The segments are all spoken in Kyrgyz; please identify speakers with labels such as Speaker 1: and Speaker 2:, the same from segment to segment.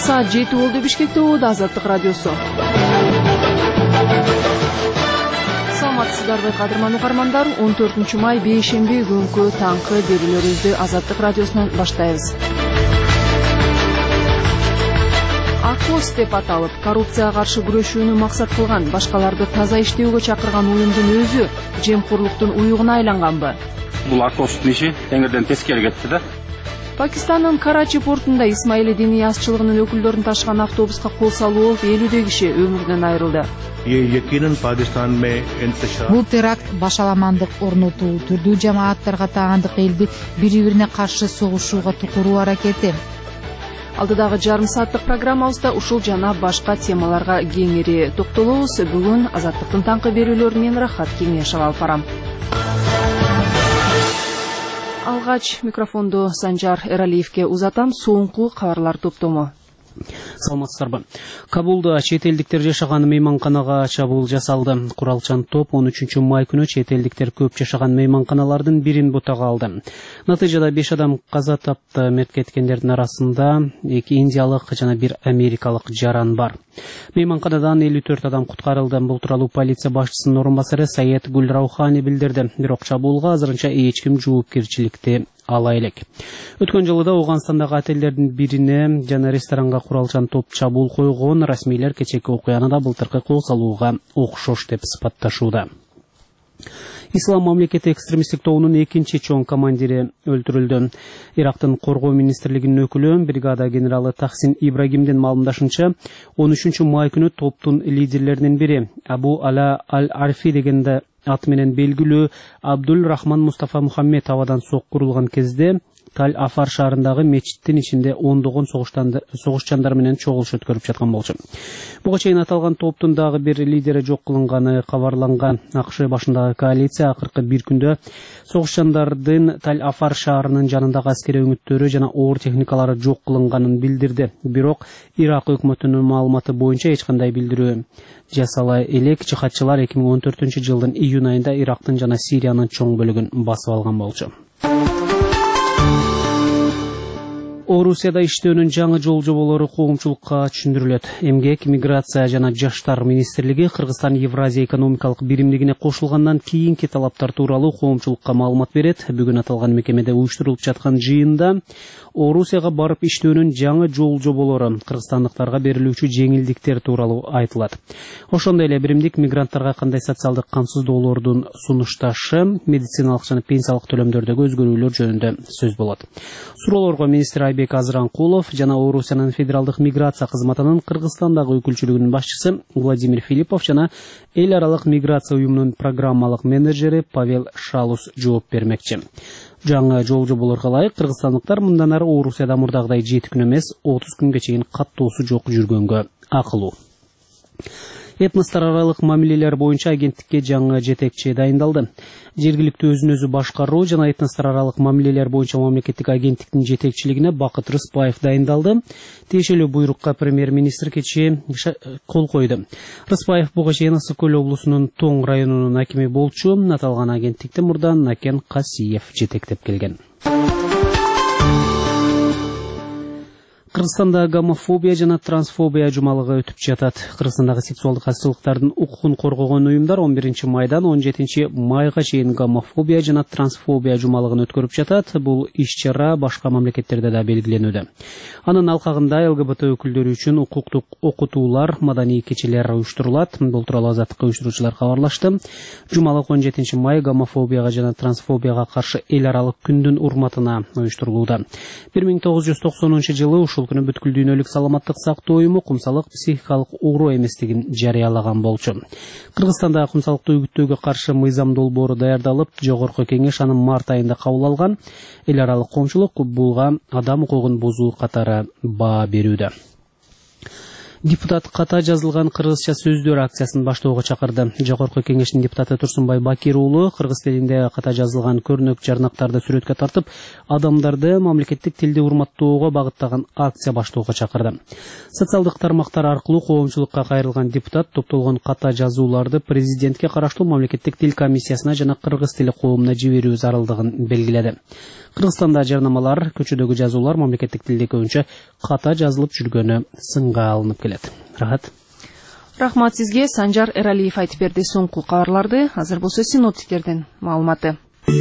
Speaker 1: Saat 7 oldu Бишкекте ууда Азаттык радиосу. Саламатсыздарбы кадырман угармандар, 14 май бейшемби күнкү таңкы берүүлөрүбүздү Азаттык радиосунан баштайбыз. АКОС деп аталып, коррупцияга каршы күрөшүүнү максат кылган, башкаларды таза иштөөгө чакырган уюмдун өзү жемкорлуктун уюгуна айланганбы?
Speaker 2: Бул АКОСтун иши теңирден тескери кетти да.
Speaker 1: Пакистандын Карачи портунда Исмаили диний азчылыгынын өкүлдөрүн ташыган автобуска кол салуу 50 киши өмүрүнөн айрылды.
Speaker 3: Бул теракт башаламандык орнотуу, түрдүү жамааттарга таандык элди бири-бирине каршы согушууга тукуруу аракети.
Speaker 1: Алдыдагы жарым сааттык программабызда ушул жана башка темаларга кеңири токтолобуз. Бүгүн Азаттыктын таңкы берүүлөрү менен Рахат Кеңешов алып барам. Алгач микрофонду Санжар Эралиевке узатам. Соңку кабарлар топтому.
Speaker 4: Саламатсыздарбы. Кабулда чет элдиктер жашаган мейманканага чабуул жасалды. Куралчан топ 13 май күнү чет элдиктер көп жашаган мейманканалардын бирин бутага алды. Натыйжада 5 адам каза тапты. Мерт кеткендердин арасында 2 индиялык жана 1 америкалык жаран бар. Мейманканадан 54 адам куткарылды. Бул тууралуу полиция башчысынын орун басары Саед Гулраухани билдирди. Бирок чабуулга азырынча эч ким жоопкерчиликти ала элек. Өткөн жылы да Ауганстандагы отелдердин бирине жана ресторанга куралчан топ чабуул койгон. Расмийлер кечээки окуяны да былтыркы кол салууга окшош деп сыпатташууда. Ислам мамлекети экстремисттик тобунун экинчи чоң командири өлтүрүлдү. Ирактын коргоо министрлигинин өкүлү бригада генералы Тахсин Ибрагимдин маалымдашынча, 13 май күнү топтун лидерлеринин бири Абу Ала Аль-Арфи дегенде аты менен белгилүү Абдул Рахман Мустафа Мухаммед абадан сокку урулган кезде Таль-Афар шаарындагы мечиттин ичинде ондогон согушчандар менен чогулуш өткөрүп жаткан болчу. Буга чейин аталган топтун дагы бир лидери жок кылынганы кабарланган. АКШ башындагы коалиция акыркы бир күндө согушчандардын Таль-Афар шаарынын жанындагы аскерий өңүттөрү жана оор техникалары жок кылынганын билдирди. Бирок Ирак өкмөтүнүн маалыматы боюнча эч кандай билдирүү жасала элек. Жихадчылар 2014 жылдын июнь айында Ирактын жана Сириянын чоң бөлүгүн басып алган болчу. Орусияда иштөөнүн жаңы жол жоболору коомчулукка түшүндүрүлөт. Эмгек, миграция жана жаштар министрлиги Кыргызстан Евразия экономикалык биримдигине кошулгандан кийинки талаптар тууралуу коомчулукка маалымат берет. Бүгүн аталган мекемеде уюштурулуп жаткан жыйында Орусияга барып иштөөнүн жаңы жол жоболору, кыргызстандыктарга берилүүчү жеңилдиктер тууралуу айтылат. Ошондой эле биримдик мигранттарга кандай социалдык камсыздоолордун сунушташы, медициналык жана пенсиялык төлөмдөрдөгү өзгөрүүлөр жөнүндө сөз болот. Суроолорго министр Айбек Азыранкулов жана Орусиянын федералдык миграция кызматынын Кыргызстандагы өкүлчүлүгүнүн башчысы Владимир Филиппов жана эл аралык миграция уюмунун программалык менеджери Павел Шалус жооп бермекчи. Жаңы жол жоболорго ылайык кыргызстандыктар мындан ары Орусияда мурдагыдай 7 күн эмес 30 күнгө чейин каттоосу жок жүргөнгө акылуу. Этностар аралык мамилелер боюнча агенттикке жаңы жетекчи дайындалды. Жергиликтүү өзүн өзү башкаруу жана этностар аралык мамилелер боюнча мамлекеттик агенттиктин жетекчилигине Бакыт Рыспаев дайындалды. Тиешелүү буйрукка премьер-министр кечээ кол койду. Рыспаев буга чейин Ысык Көл облусунун Тоң районунун акими болчу. Аталган агенттикти мурда Накен Касиев жетектеп келген. Кыргызстанда гомофобия жана трансфобия жумалыгы өтүп жатат. Кыргызстандагы сексуалдык азчылыктардын укугун коргогон уюмдар 11 майдан 17 майга чейин гомофобия жана трансфобия жумалыгын өткөрүп жатат. Бул иш-чара башка мамлекеттерде да белгиленүүдө. Анын алкагында ЛГБТ өкүлдөрү үчүн укуктук окутуулар, маданий кечелер уюштурулат. Бул тууралуу Азаттыкка уюштуруучулар кабарлашты. Жумалык 17 май гомофобияга жана трансфобияга каршы эл аралык күндүн урматына уюштурулууда. 1990 жылы ушул күнү бүткүл дүйнөлүк саламаттык сактоо уюму кумсалык психикалык оору эместигин жарыялаган болчу. Кыргызстанда кумсалыкты үгүттөөгө каршы мыйзам долбоору даярдалып, жогорку кеңеш аны март айында кабыл алган. Эл аралык коомчулук булга адам укугун бузуу катары баа берүүдө. Депутат ката жазылган кыргызча сөздөр акциясын баштоого чакырды. Жогорку кеңештин депутаты Турсунбай Бакир уулу кыргыз тилинде ката жазылган көрнөк жарнактарды сүрөткө тартып, адамдарды мамлекеттик тилди урматтоого багыттаган акция баштоого чакырды. Социалдык тармактар аркылуу коомчулукка кайрылган депутат топтолгон ката жазууларды президентке караштуу мамлекеттик тил комиссиясына жана кыргыз тили коомуна жиберүү зарылдыгын белгиледи. Кыргызстанда жарнамалар, көчөдөгү жазуулар мамлекеттик тилде көбүнчө ката жазылып жүргөнү сынга алынып келет.
Speaker 1: Рахмат сизге, Санжар Эралиев айтып берди соңку кабарларды. Азыр болсо синоптиктердин маалыматы.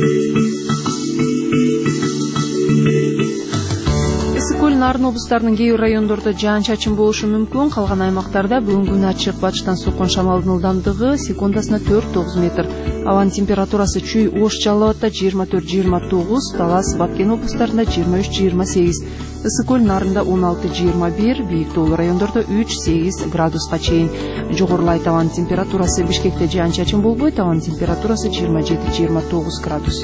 Speaker 1: Ысык-Көл, Нарын облустарынын кээ бир райондордо жаан-чачын болушу мүмкүн. Калган аймактарда бүгүнкү күнү ачык, батыштан соккон шамалдын ылдамдыгы секундасына 4-9 метр. Абанын температурасы чүй Ош, Жалал Абадта 24-29, Талас, Баткен облустарында 23-28. Ысык-Көл, Нарында 16-21, бийик тоолуу райондордо 3-8 градуска чейин. Жогорулайт абанын температурасы Бишкекте жаан-чачын болбойт, абанын температурасы 27-29 градус.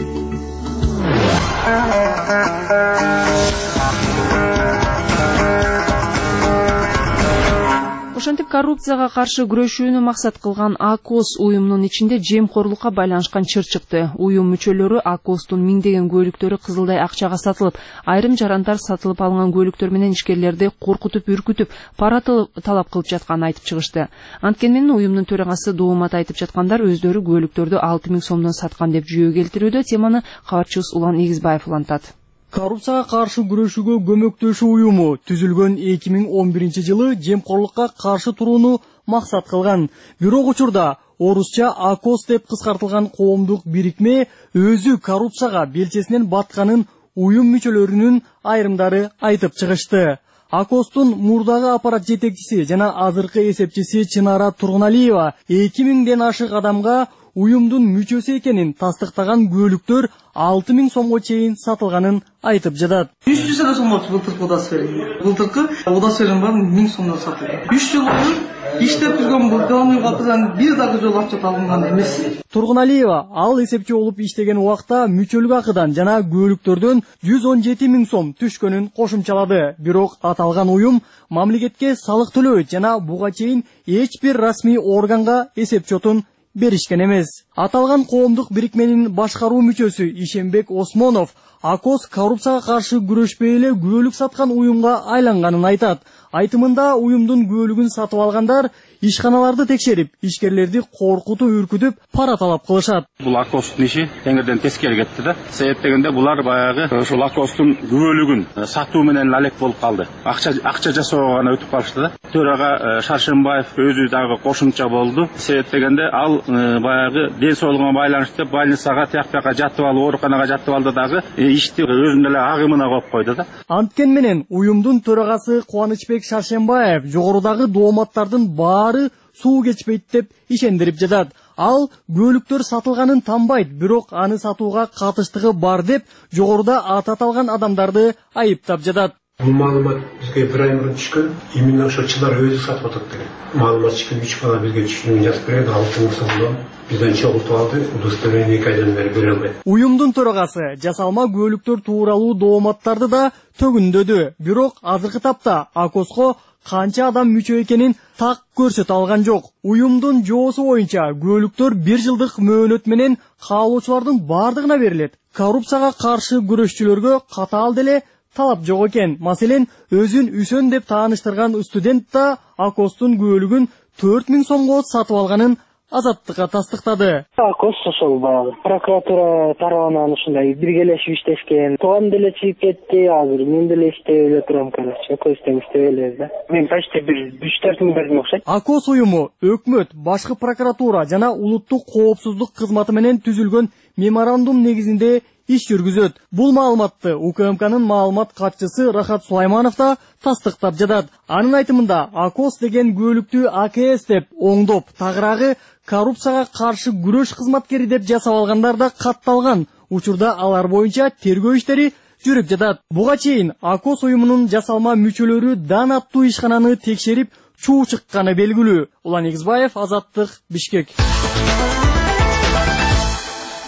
Speaker 1: Ошентип коррупцияга каршы күрөшүүнү максат кылган АКОС уюмунун ичинде жемкорлукка байланышкан чыр чыкты. Уюм мүчөлөрү АКОСтун миңдеген көлүктөрү кызылдай акчага сатылып, айрым жарандар сатылып алынган көлүктөр менен ишкерлерди коркутуп, үркүтүп, пара талап кылып жатканын айтып чыгышты. Анткени менен уюмдун төрагасы Доомат айтып жаткандар өздөрү көлүктөрдү 6000 сомдон саткан деп жүйө келтирүүдө. Теманы кабарчыбыз Улан Игизбаев улантат.
Speaker 5: Коррупцияга каршы күрөшүүгө көмөктөшүү уюму түзүлгөн 2011-жылы жемкорлукка каршы турууну максат кылган. Бирок учурда орусча АКОС деп кыскартылган коомдук бирикме өзү коррупцияга белчесинен батканын уюм мүчөлөрүнүн айрымдары айтып чыгышты. АКОСтун мурдагы аппарат жетекчиси жана азыркы эсепчиси Чынара Тургуналиева 2000ден ашык адамга уюмдун мүчөсү экенин тастыктаган көлүктөр 6000 сомго чейин сатылганын айтып жатат.
Speaker 6: 300 сом болчу былтыркы удасферим. Былтыркы удасферим бар 1000 сомдон сатылган. 3 жыл бою иштеп жүргөн бул Галмый батырдан бир дагы жолу акча табылган эмес.
Speaker 5: Тургуналиева ал эсепчи болуп иштеген убакта мүчөлүк акыдан жана көлүктөрдөн 117 000 сом түшкөнүн кошумчалады. Бирок аталган уюм мамлекетке салык төлөбөйт жана буга чейин эч бир расмий органга эсепчотун беришкен эмес. Аталган коомдук бирикменин башкаруу мүчөсү Ишенбек Осмонов АКОС коррупцияга каршы күрөшпөй эле күбөлүк саткан уюмга айланганын айтат. Айтымында уюмдун күбөлүгүн сатып алгандар ишканаларды текшерип, ишкерлерди коркутуп, үркүтүп, пара талап кылышат.
Speaker 2: Бул АКОСтун иши теңирден тескери кетти да. Себеп дегенде булар баягы ошол АКОСтун күбөлүгүн сатуу менен алек болуп калды. Акча жасоого гана өтүп калышты да. Төрага Шаршембаев өзү дагы кошумча болду. Себеп дегенде ал баягы ден соолугуна байланыштуу больницага, тияк-бияка жатып алып, ооруканага жатып алды дагы ишти өзүнүн эле агымына коюп койду да.
Speaker 5: Анткени менен уюмдун төрагасы Кубанычбек Шаршембаев жогорудагы дооматтардын баары суу кечпейт деп ишендирип жатат. Ал көлүктөр сатылганын танбайт, бирок аны сатууга катыштыгы бар деп жогоруда аты аталган адамдарды айыптап жатат.
Speaker 7: Бул маалымат бизге бир ай мурун түшкөн. Именно ошо Чынар өзү сатып атат деген. Маалымат түшкөн 3 бала бизге түшүнүп жазып берген 6000 сомдон бизден чогултуп алды. Удостоверение 2 айдан бери бере албайт.
Speaker 5: Уюмдун төрагасы жасалма көлүктөр тууралуу дооматтарды да төгүндөдү. Бирок азыркы тапта АКОСко канча адам мүчө экенин так көрсөтө алган жок. Уюмдун жоосу боюнча көлүктөр 1 жылдык мөөнөт менен каалоочулардын бардыгына берилет. Коррупцияга каршы күрөшчүлөргө катаал деле талап жок экен. Маселен, өзүн Үсөн деп тааныштырган студент да АКОСтун көлүгүн 4000 сомго сатып алганын Азаттыкка тастыктады.
Speaker 8: АКОС ошол баягы прокуратура тарабынан ушундай биргелешип иштешкен. Тууган деле чыгып кетти, азыр мен деле иштеп эле турам, короче, АКОСтен иштеп элебиз да. Мен почти 3-4 миң бердим окшойт.
Speaker 5: АКОС уюму өкмөт, башкы прокуратура жана улуттук коопсуздук кызматы менен түзүлгөн меморандум негизинде иш жүргүзөт. Бул маалыматты УКМКнын маалымат катчысы Рахат Сулайманов да тастыктап жатат. Анын айтымында АКОС деген көлүктү АКС деп оңдоп, тагыраагы коррупцияга каршы күрөш кызматкери деп жасап алгандар да катталган. Учурда алар боюнча тергөө иштери жүрүп жатат. Буга чейин АКОС уюмунун жасалма мүчөлөрү Дан аттуу ишкананы текшерип чуу чыкканы белгилүү. Улан Игизбаев, Азаттык, Бишкек.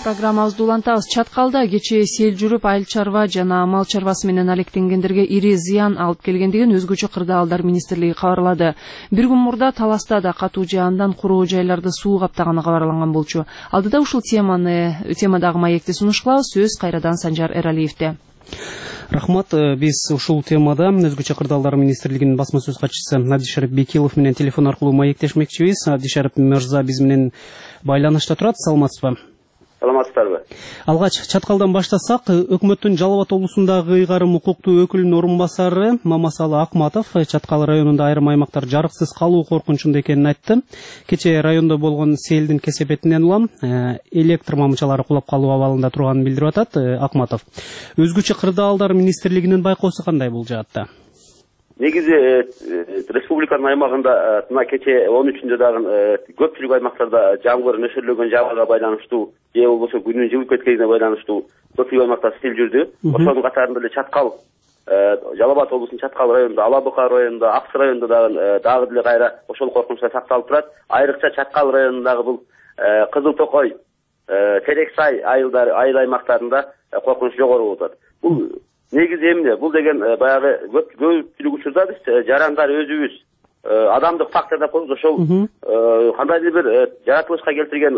Speaker 1: Программабызды улантабыз. Чаткалда кечээ сел жүрүп айыл чарба жана мал чарбасы менен алектенгендерге ири зыян алып келгендигин өзгөчө кырдаалдар министрлиги кабарлады. Бир күн мурда Таласта да катуу жаандан куруу жайларды суу каптаганы кабарланган болчу. Алдыда ушул темадагы маекти сунуш кылабыз. Сөз кайрадан Санжар Эралиевде.
Speaker 4: Рахмат, биз ушул темада өзгөчө кырдаалдар министрлигинин басма сөз катчысы Абдишарип Бекилов менен телефон аркылуу маектешмекчибиз. Абдишарип мырза биз менен байланышта турат. Саламатсызбы?
Speaker 9: Саламатсыздарбы?
Speaker 4: Алгач Чаткалдан баштасак, өкмөттүн Жалал Абад облусундагы ыйгарым укуктуу өкүлүнүн орун басары Мамасалы Акматов Чаткал районунда айрым аймактар жарыксыз калуу коркунучунда экенин айтты. Кечээ райондо болгон селдин кесепетинен улам электр мамычалары кулап калуу абалында турганын билдирип атат Акматов. Өзгөчө кырдаалдар министрлигинин байкоосу кандай бул жаатта?
Speaker 9: Негизи республиканын аймагында мына кечээ 13-нчү дагы көпчүлүк аймактарда жамгыр нөшөрлөгөн жаагага байланыштуу же болбосо күнүн жылып кеткенине байланыштуу көпчүлүк аймактар сел жүрдү. Ошонун катарында эле Чаткал, Жалал Абад облусунун Чаткал районунда, Алабука районунда, Аксы районунда дагы деле кайра ошол коркунучтар сакталып турат. Айрыкча Чаткал районундагы бул Кызыл Токой, Терексай айыл аймактарында коркунуч жогору болуп атат. Бул негизи эмне? Бул деген баягы көпчүлүк учурда биз жарандар өзүбүз адамдык фактор деп коебуз. Ошол кандайдыр бир жаратылышка келтирген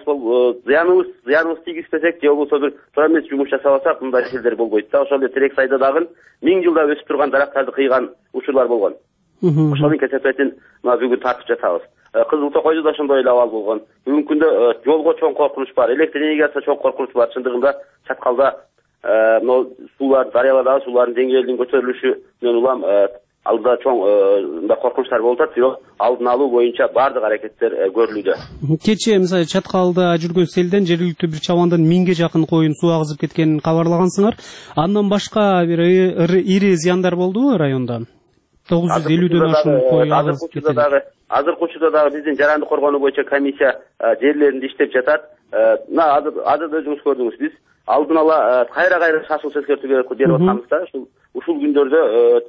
Speaker 9: зыяныбыз тийгизбесек же болбосо бир туура эмес жумуш жасабасак мындай нерселер болбойт да. Ошол эле Терексайда дагы 1000 жылда өсүп турган дарактарды кыйган учурлар болгон. Ошонун кесепетин мына бүгүн тартып жатабыз. Кызыл Токойдо да ошондой эле абал болгон. Бүгүнкү күндө жолго чоң коркунуч бар, электр энергиясына чоң коркунуч бар. Чындыгында Чаткалда суулар, дарыялардагы суулардын деңгээлинин көтөрүлүшү менен улам алдыда чоң коркунучтар болуп атат, бирок алдын алуу боюнча баардык аракеттер көрүлүүдө.
Speaker 4: Кечээ мисалы Чаткалда жүргөн селден жергиликтүү бир чабандын 1000ге жакын коюн суу агызып кеткенин кабарлагансыңар. Андан башка бир ири зыяндар болдубу районда? 950дөн ашуун кой агызып кетти.
Speaker 9: Азыркы учурда дагы биздин жаранды коргонуу боюнча комиссия жерлеринде иштеп жатат. Азыр өзүңүз көрдүңүз, биз алдын ала кайра шашылыш эскертүү берип атканбыз да. Ушул күндөрдө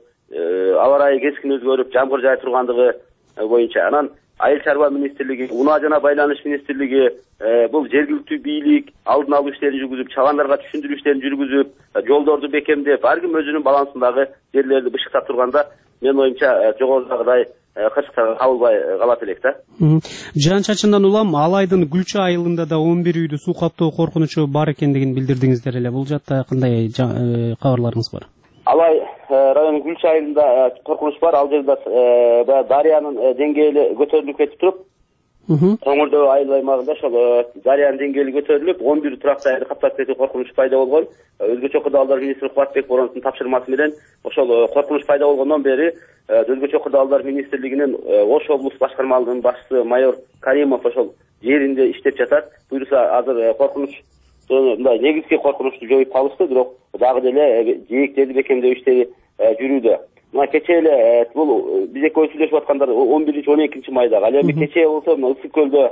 Speaker 9: аба ырайы кескин өзгөрүп, жамгыр жай тургандыгы боюнча анан айыл чарба министрлиги, унаа жана байланыш министрлиги бул жергиликтүү бийлик алдын алуу иштерин жүргүзүп, чабандарга түшүндүрүү иштерин жүргүзүп, жолдорду бекемдеп, ар ким өзүнүн балансындагы жерлерди бышыктап турганда, менин оюмча жогорудагыдай кырсыктарга кабылбай калат элек да.
Speaker 4: Жаан чачындан улам Алайдын Гүлчү айылында да 11 үйдү суу каптоо коркунучу бар экендигин билдирдиңиздер эле. Бул жакта кандай кабарларыңыз бар?
Speaker 9: Алай районунун Гүлчү айылында коркунуч бар. Ал жерде дарыянын деңгээли көтөрүлүп кетип туруп, Тоңурдөө айыл аймагында ошол дарыянын деңгээли көтөрүлүп, 11 туракты айылды каптап кетүү коркунучу пайда болгон. Өзгөчө кырдаалдар министри Кубатбек Бороновдун тапшырмасы менен ошол коркунуч пайда болгондон бери Өзгөчө кырдаалдар министрлигинин Ош облус башкармалыгынын башчысы майор Каримов ошол жеринде иштеп жатат. Буюрса азыр коркунуч мындай негизги коркунучту жоюп калышты, бирок дагы деле жээктерди бекемдөө иштери жүрүүдө. Мына кечээ эле бул биз экөөбүз сүйлөшүп аткандар 11-12 майда. Ал эми кечээ болсо Ысык көлдө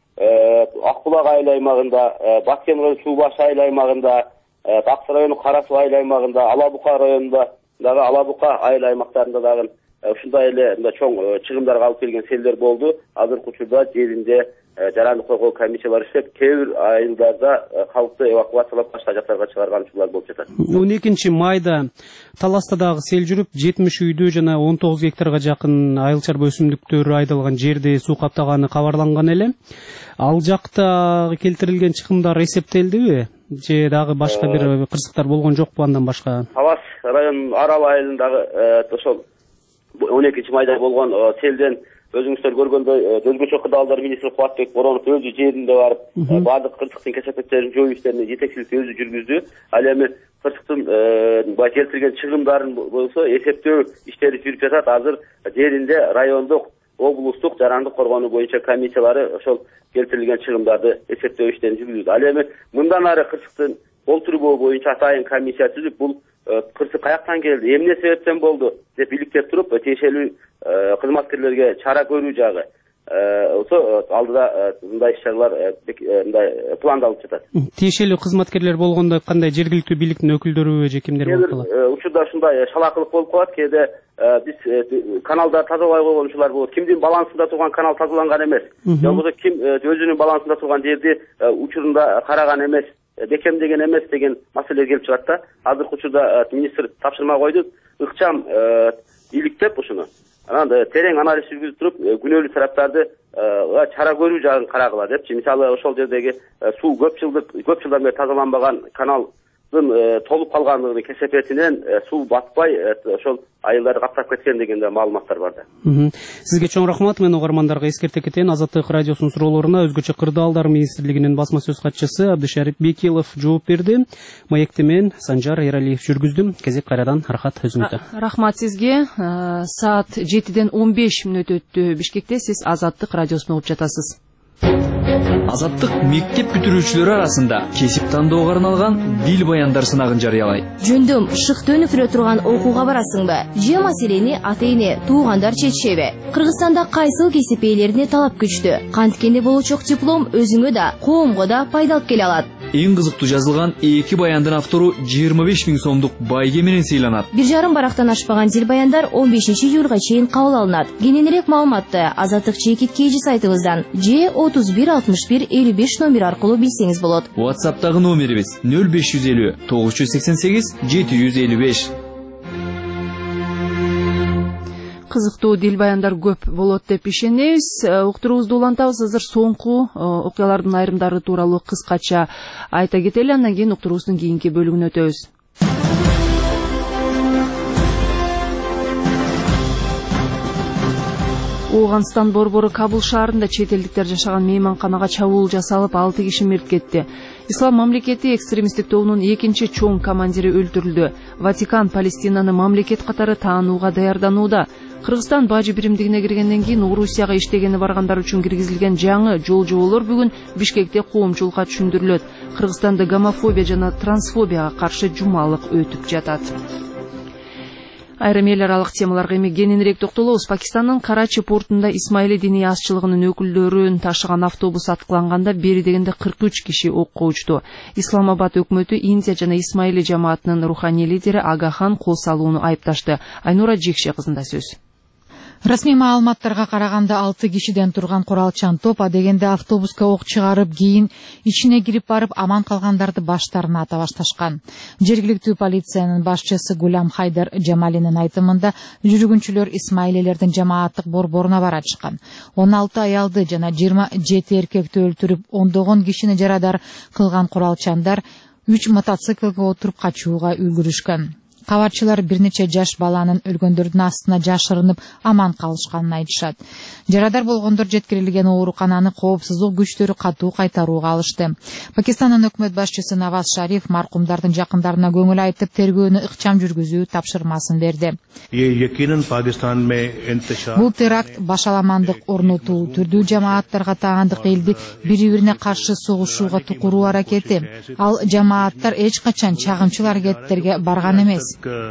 Speaker 9: Акбулак айыл аймагында, Баткен суу баш айыл аймагында, Аксы району Кара суу айыл аймагында, Алабука районунда дагы Алабука айыл аймактарында дагы ушундай эле чоң чыгымдарга алып келген селдер болду. Азыркы учурда жеринде жаранды коргоо комиссиялары иштеп, кээ бир айылдарда калкты эвакуациялап башка жактарга чыгарган учурлар болуп жатат.
Speaker 4: 12 майда Таласта дагы сел жүрүп, 70 үйдү жана 19 гектарга жакын айыл чарба өсүмдүктөрү айдалган жерди суу каптаганы кабарланган эле. Ал жакта келтирилген чыгымдар эсептелдиби? Же дагы башка бир кырсыктар болгон жокпу андан башка?
Speaker 9: Талас районунун Арал айылындагы ошол 12 майда болгон селден өзүңүздөр көргөндөй өзгөчө кырдаалдар министри Кубатбек Боронов өзү жеринде барып баардык кырсыктын кесепеттерин жоюу иштерине жетекчиликти өзү жүргүздү. Ал эми кырсыктын келтирген чыгымдарын болсо эсептөө иштери жүрүп жатат. Азыр жеринде райондук, облустук жарандык коргонуу боюнча комиссиялары ошол келтирилген чыгымдарды эсептөө иштерин жүргүзүүдө. Ал эми мындан ары кырсыктын болтурбоо боюнча атайын комиссия түзүп, бул кырсык каяктан келди, эмне себептен болду деп иликтеп туруп, тиешелүү кызматкерлерге чара көрүү жагы. алдыда мындай иш-чаралар мындай пландалып жатат.
Speaker 4: Тиешелүү кызматкерлер болгондо кандай жергиликтүү бийликтин өкүлдөрү же кимдер болуп калат?
Speaker 9: Учурда ушундай шалакылык болуп калат. Кээде биз каналдар тазалабай койгон учурлар болот. Кимдин балансында турган канал тазаланган эмес. Же болбосо ким өзүнүн балансында турган жерди учурунда караган эмес, бекемдеген эмес деген маселе келип чыгат да. Азыркы учурда министр тапшырма койду, ыкчам иликтеп ушуну. Анан терең анализ жүргүзүп туруп, күнөөлүү тараптарды чара көрүү жагын карагыла депчи. Мисалы, ошол жердеги суу көп жылдан бери тазаланбаган каналдын толуп калгандыгын кесепетинен суу батпай ошол айылдарды каптап кеткен деген да маалыматтар бар да.
Speaker 4: Сизге чоң рахмат. Мен угармандарга эскерте кетейин. Азаттык радиосунун суроолоруна өзгөчө кырдаалдар министрлигинин басма сөз катчысы Абдышариф Бекилов жооп берди. Маекти мен Санжар Эралиев жүргүздүм. Кезек кайрадан рахат өзүңүздө.
Speaker 1: Рахмат сизге. Саат 7-ден 15 мүнөт өттү. Бишкекте сиз Азаттык радиосун угуп жатасыз.
Speaker 10: Азаттык мектеп бүтүрүүчүлөрү арасында кесип тандоого арналган дил баяндар сынагын жарыялайт.
Speaker 11: Жөндөм шыкты өнүктүрө турган окууга барасыңбы? Же маселени ата-эне, туугандар чечишеби? Кыргызстанда кайсыл кесип ээлерине талап күчтүү? Канткенде болочок диплом өзүңө да, коомго да пайда алып келе алат.
Speaker 10: Эң кызыктуу жазылган 2 баяндын автору 25 000 сомдук байге менен сыйланат.
Speaker 11: 1,5 барактан ашпаган дил баяндар 15 июлга чейин кабыл алынат. Кененирээк маалыматты Азаттык чекит KG сайтыбыздан же 31 61 55 номер аркылуу билсеңиз болот.
Speaker 10: WhatsApp'тагы номерибиз 0550 988 755.
Speaker 1: Кызыктуу дил баяндар көп болот деп ишенебиз. Уктуруубузду улантабыз. Азыр соңку окуялардын айрымдары тууралуу кыскача айта кетели, андан кийин уктуруубуздун кийинки бөлүгүнө өтөбүз. Ооганстан борбору Кабул шаарында чет элдиктер жашаган мейманканага чабуул жасалып, 6 киши мерт кетти. Ислам мамлекети экстремисттик тобунун экинчи чоң командири өлтүрүлдү. Ватикан Палестинаны мамлекет катары таанууга даярданууда. Кыргызстан бажы биримдигине киргенден кийин Орусияга иштегени баргандар үчүн киргизилген жаңы жол жоболор бүгүн Бишкекте коомчулукка түшүндүрүлөт. Кыргызстанда гомофобия жана трансфобияга каршы жумалык өтүп жатат. Айрым эл аралык темаларга эми кененирээк токтолобуз. Пакистандын Карачи портунда Исмаили диний азчылыгынын өкүлдөрүн ташыган автобус аткыланганда бери дегенде 43 киши окко учту. Исламабад өкмөтү Индия жана Исмаили жамаатынын руханий лидери Агахан кол салууну айыпташты. Айнура Жекше кызында сөз.
Speaker 3: Расмий маалыматтарга караганда 6 кишиден турган куралчан топ адегенде автобуска ок чыгарып, кийин ичине кирип барып аман калгандарды баштарына ата башташкан. Жергиликтүү полициянын башчысы Гулям Хайдар Жамалинин айтымында жүргүнчүлөр Исмаилилердин жамааттык борборуна барачкан. 16 аялды жана 27 эркекти өлтүрүп, ондогон кишини жарадар кылган куралчандар 3 мотоциклге отуруп качууга үлгүрүшкөн. Кабарчылар бир нече жаш баланын өлгөндөрдүн астына жашырынып аман калышканын айтышат. Жарадар болгондор жеткирилген оорукананы коопсуздук күчтөрү катуу кайтарууга алышты. Пакистандын өкмөт башчысы Наваз Шариф маркумдардын жакындарына көңүл айтып, тергөөнү ыкчам жүргүзүү тапшырмасын берди. Бул теракт башаламандык орнотуу, түрдүү жамааттарга таандык элди бири-бирине каршы согушууга тукуруу аракети. Ал жамааттар эч качан чагымчыл аракеттерге барган эмес,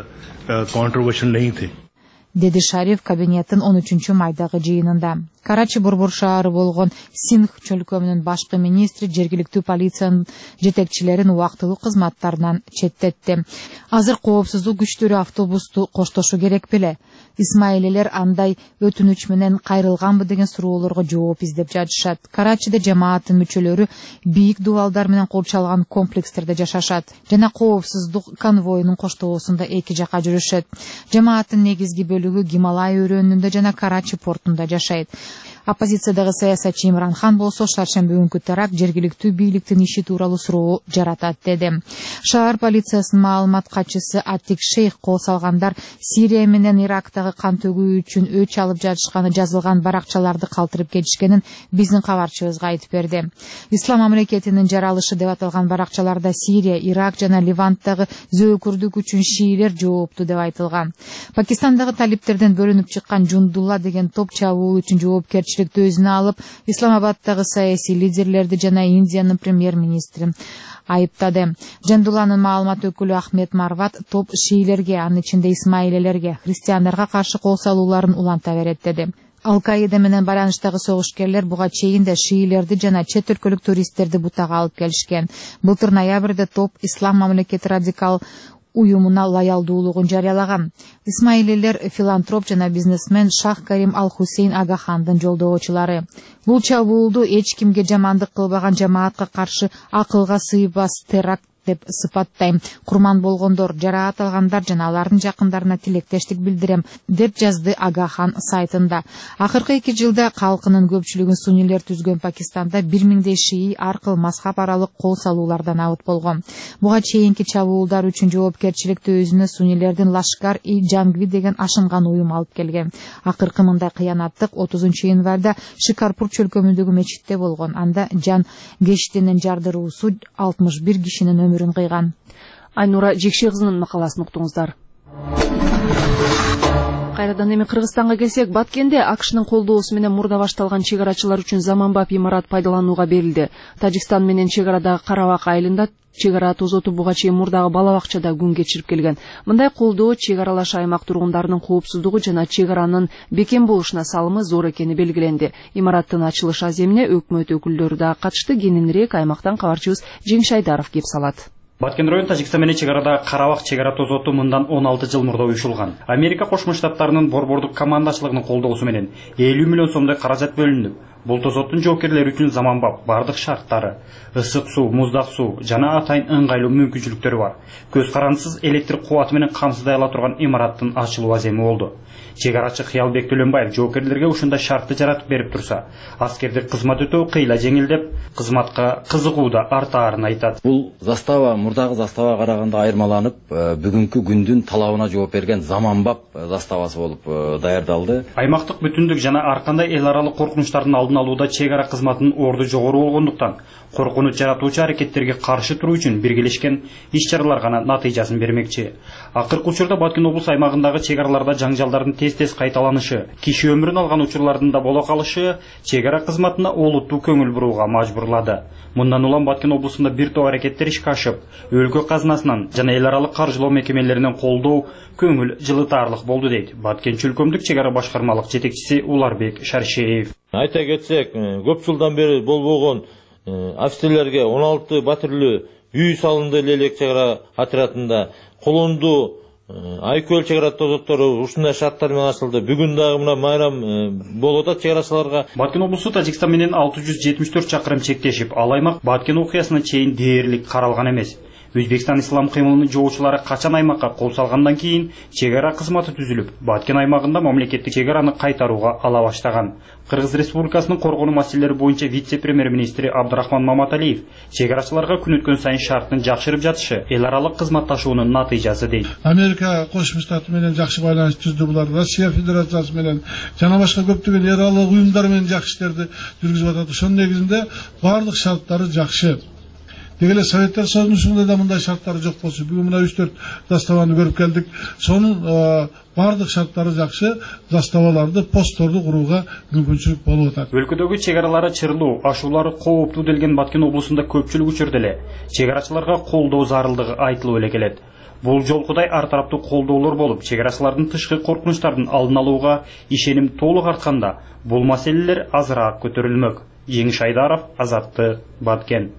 Speaker 3: деди Шариф кабинеттин 13 майдагы жыйынында. Карачи борбор шаары болгон Синдх чөлкөмүнүн башкы министри жергиликтүү полициянын жетекчилерин убактылуу кызматтарынан четтетти. Азыр коопсуздук күчтөрү автобусту коштошу керек беле? Исмаилилер андай өтүнүч менен кайрылганбы деген суроолорго жооп издеп жатышат. Карачиде жамааттын мүчөлөрү бийик дубалдар менен корчалган комплекстерде жашашат жана коопсуздук конвоюнун коштоосунда эки жака жүрүшөт. Жамааттын негизги бөлүгү Гималай өрөөнүндө жана Карачи портунда жашайт. Оппозициядагы саясатчы Имран Хан болсо шаршемби күнкү теракт жергиликтүү бийликтин иши тууралуу суроо жаратат деди. Шаар полициясынын маалымат катчысы Атик Шейх кол салгандар Сирия менен Ирактагы кан төгүү үчүн өч алып жатышканы жазылган баракчаларды калтырып кетишкенин биздин кабарчыбызга айтып берди. Ислам мамлекетинин жаралышы деп аталган баракчаларда Сирия, Ирак жана Ливанттагы зөөкүрдүк үчүн шиилер жоопту деп айтылган. Пакистандагы талиптерден бөлүнүп чыккан Жундулла деген топ чабуул үчүн жоопкерчиликти өзүнө алып, Исламабадтагы саясий лидерлерди жана Индиянын премьер-министрин айыптады. Жандуланын маалымат өкүлү Ахмед Марват топ шиилерге, анын ичинде Исмаилилерге, христиандарга каршы кол салууларын уланта берет деди. Ал-Каида менен байланыштагы согушкерлер буга чейин да шиилерди жана чет өлкөлүк туристтерди бутага алып келишкен. Былтыр ноябрда топ ислам мамлекети радикал уюмуна лоялдуулугун жарыялаган. Исмаилилер филантроп жана бизнесмен Шах Карим Ал-Хусейн Агахандын жолдоочулары. Бул чабуулду эч кимге жамандык кылбаган жамаатка каршы акылга сыйбас теракт деп сыпаттайм. Курман болгондор, жараат алгандар жана алардын жакындарына тилектештик билдирем, деп жазды Агахан сайтында. Акыркы 2 жылда калкынын көпчүлүгүн суннилер түзгөн Пакистанда 1000 шии аркылуу мазхаб аралык кол салуулардан абыт болгон. Буга чейинки чабуулдар үчүн жоопкерчиликти өзүнө суннилердин Лашкар-и-Джангви деген ашынган уюм алып келген. Акыркы мындай кыянаттык 30-январда Шикарпур чөлкөмүндөгү мечитте болгон. Анда жан кештинин жардыруусу 61 кишинин өмүрүн кыйган.
Speaker 1: Айнура Жекше кызынын макаласын уктуңуздар. Кайрадан эми Кыргызстанга келсек, Баткенде АКШнын колдоосу менен мурда башталган чек арачылар үчүн заманбап имарат пайдаланууга берилди. Тажикстан менен чек арадагы Карабак айылында чек ара тозоту буга чейин мурдагы бала бакчада күн кечирип келген. Мындай колдоо чек аралаш аймак тургундарынын коопсуздугу жана чек аранын бекем болушуна салымы зор экени белгиленди. Имараттын ачылыш аземине өкмөт өкүлдөрү да катышты. Кененирээк аймактан кабарчыбыз Жеңиш Айдаров кеп салат.
Speaker 12: Баткен район Тажикстан менен чек арада Карабак чек ара тозоту мындан 16 жыл мурда уюшулган. Америка Кошмо Штаттарынын борбордук командачылыгынын колдоосу менен 50 миллион сомдой каражат бөлүндү. Бул тозоттун жоокерлери үчүн заманбап бардык шарттары, ысык суу, муздак суу жана атайын ыңгайлуу мүмкүнчүлүктөрү бар. Көз карандысыз электр кубаты менен камсыздай ала турган имараттын ачылуу аземи болду. Чек арачы Кыялбек Төлөнбаев жоокерлерге ушундай шартты жаратып берип турса, аскердик кызмат өтөө кыйла жеңилдеп, кызматка кызыгуу да артаарын айтат.
Speaker 13: Бул застава мурдагы заставага караганда айырмаланып, бүгүнкү күндүн талабына жооп берген заманбап заставасы болуп даярдалды.
Speaker 12: Аймактык бүтүндүк жана ар кандай эл аралык коркунучтардын алдын алууда чек ара кызматынын орду жогору болгондуктан, коркунуч жаратуучу аракеттерге каршы туруу үчүн биргелешкен иш-чаралар гана натыйжасын бермекчи. Акыркы учурда Баткен облус аймагындагы чек араларда жаңжалдардын тез-тез кайталанышы, киши өмүрүн алган учурлардын да боло калышы чек ара кызматына олуттуу көңүл бурууга мажбурлады. Мындан улам Баткен облусунда бир топ аракеттер ишке ашып, өлкө казынасынан жана эл аралык каржылоо мекемелеринен колдоо көңүл жылытаарлык болду дейт Баткен чөлкөмдүк чек ара башкармалык жетекчиси Уларбек Шаршеев.
Speaker 14: Айта кетсек, көп жылдан бери болбогон офицерлерге 16 батирлүү үй салынды элек чек ара отрядында. Колонду Айкөл чек ара тозоттору ушундай шарттар менен ачылды. Бүгүн дагы мына майрам болуп атат чек арачыларга.
Speaker 12: Баткен облусу Тажикстан менен 674 чакырым чектешип, ал аймак Баткен окуясына чейин дээрлик каралган эмес. Өзбекстан ислам кыймылынын жоочулары качан аймакка кол салгандан кийин чек ара кызматы түзүлүп, Баткен аймагында мамлекеттик чек араны кайтарууга ала баштаган. Кыргыз Республикасынын коргонуу маселелери боюнча вице-премьер-министри Абдрахман Маматалиев чек арачыларга күн өткөн сайын шарттын жакшырып жатышы эл аралык кызматташуунун натыйжасы дейт.
Speaker 15: Америка Кошмо Штаты менен жакшы байланыш түздү булар, Россия Федерациясы менен жана башка көптөгөн эл аралык уюмдар менен жакшы иштерди жүргүзүп атат. Ошонун негизинде бардык шарттары жакшы. Дегеле Советтер Союзунда да мындай шарттары жок болчу. Бүгүн мына 3-4 заставаны көрүп келдик. Сонун бардык шарттары жакшы, заставаларды, постторду курууга мүмкүнчүлүк болуп атат.
Speaker 12: Өлкөдөгү чек аралары чырлуу, ашуулары кооптуу делген Баткен облусунда көпчүлүк учурда эле чек арачыларга колдоо зарылдыгы айтылып эле келет. Бул жолкудай ар тараптуу колдоолор болуп, чек арачылардын тышкы коркунучтардын алдын алууга ишеним толук артканда, бул маселелер азыраак көтөрүлмөк. Жеңиш Айдаров, Азаттык, Баткен.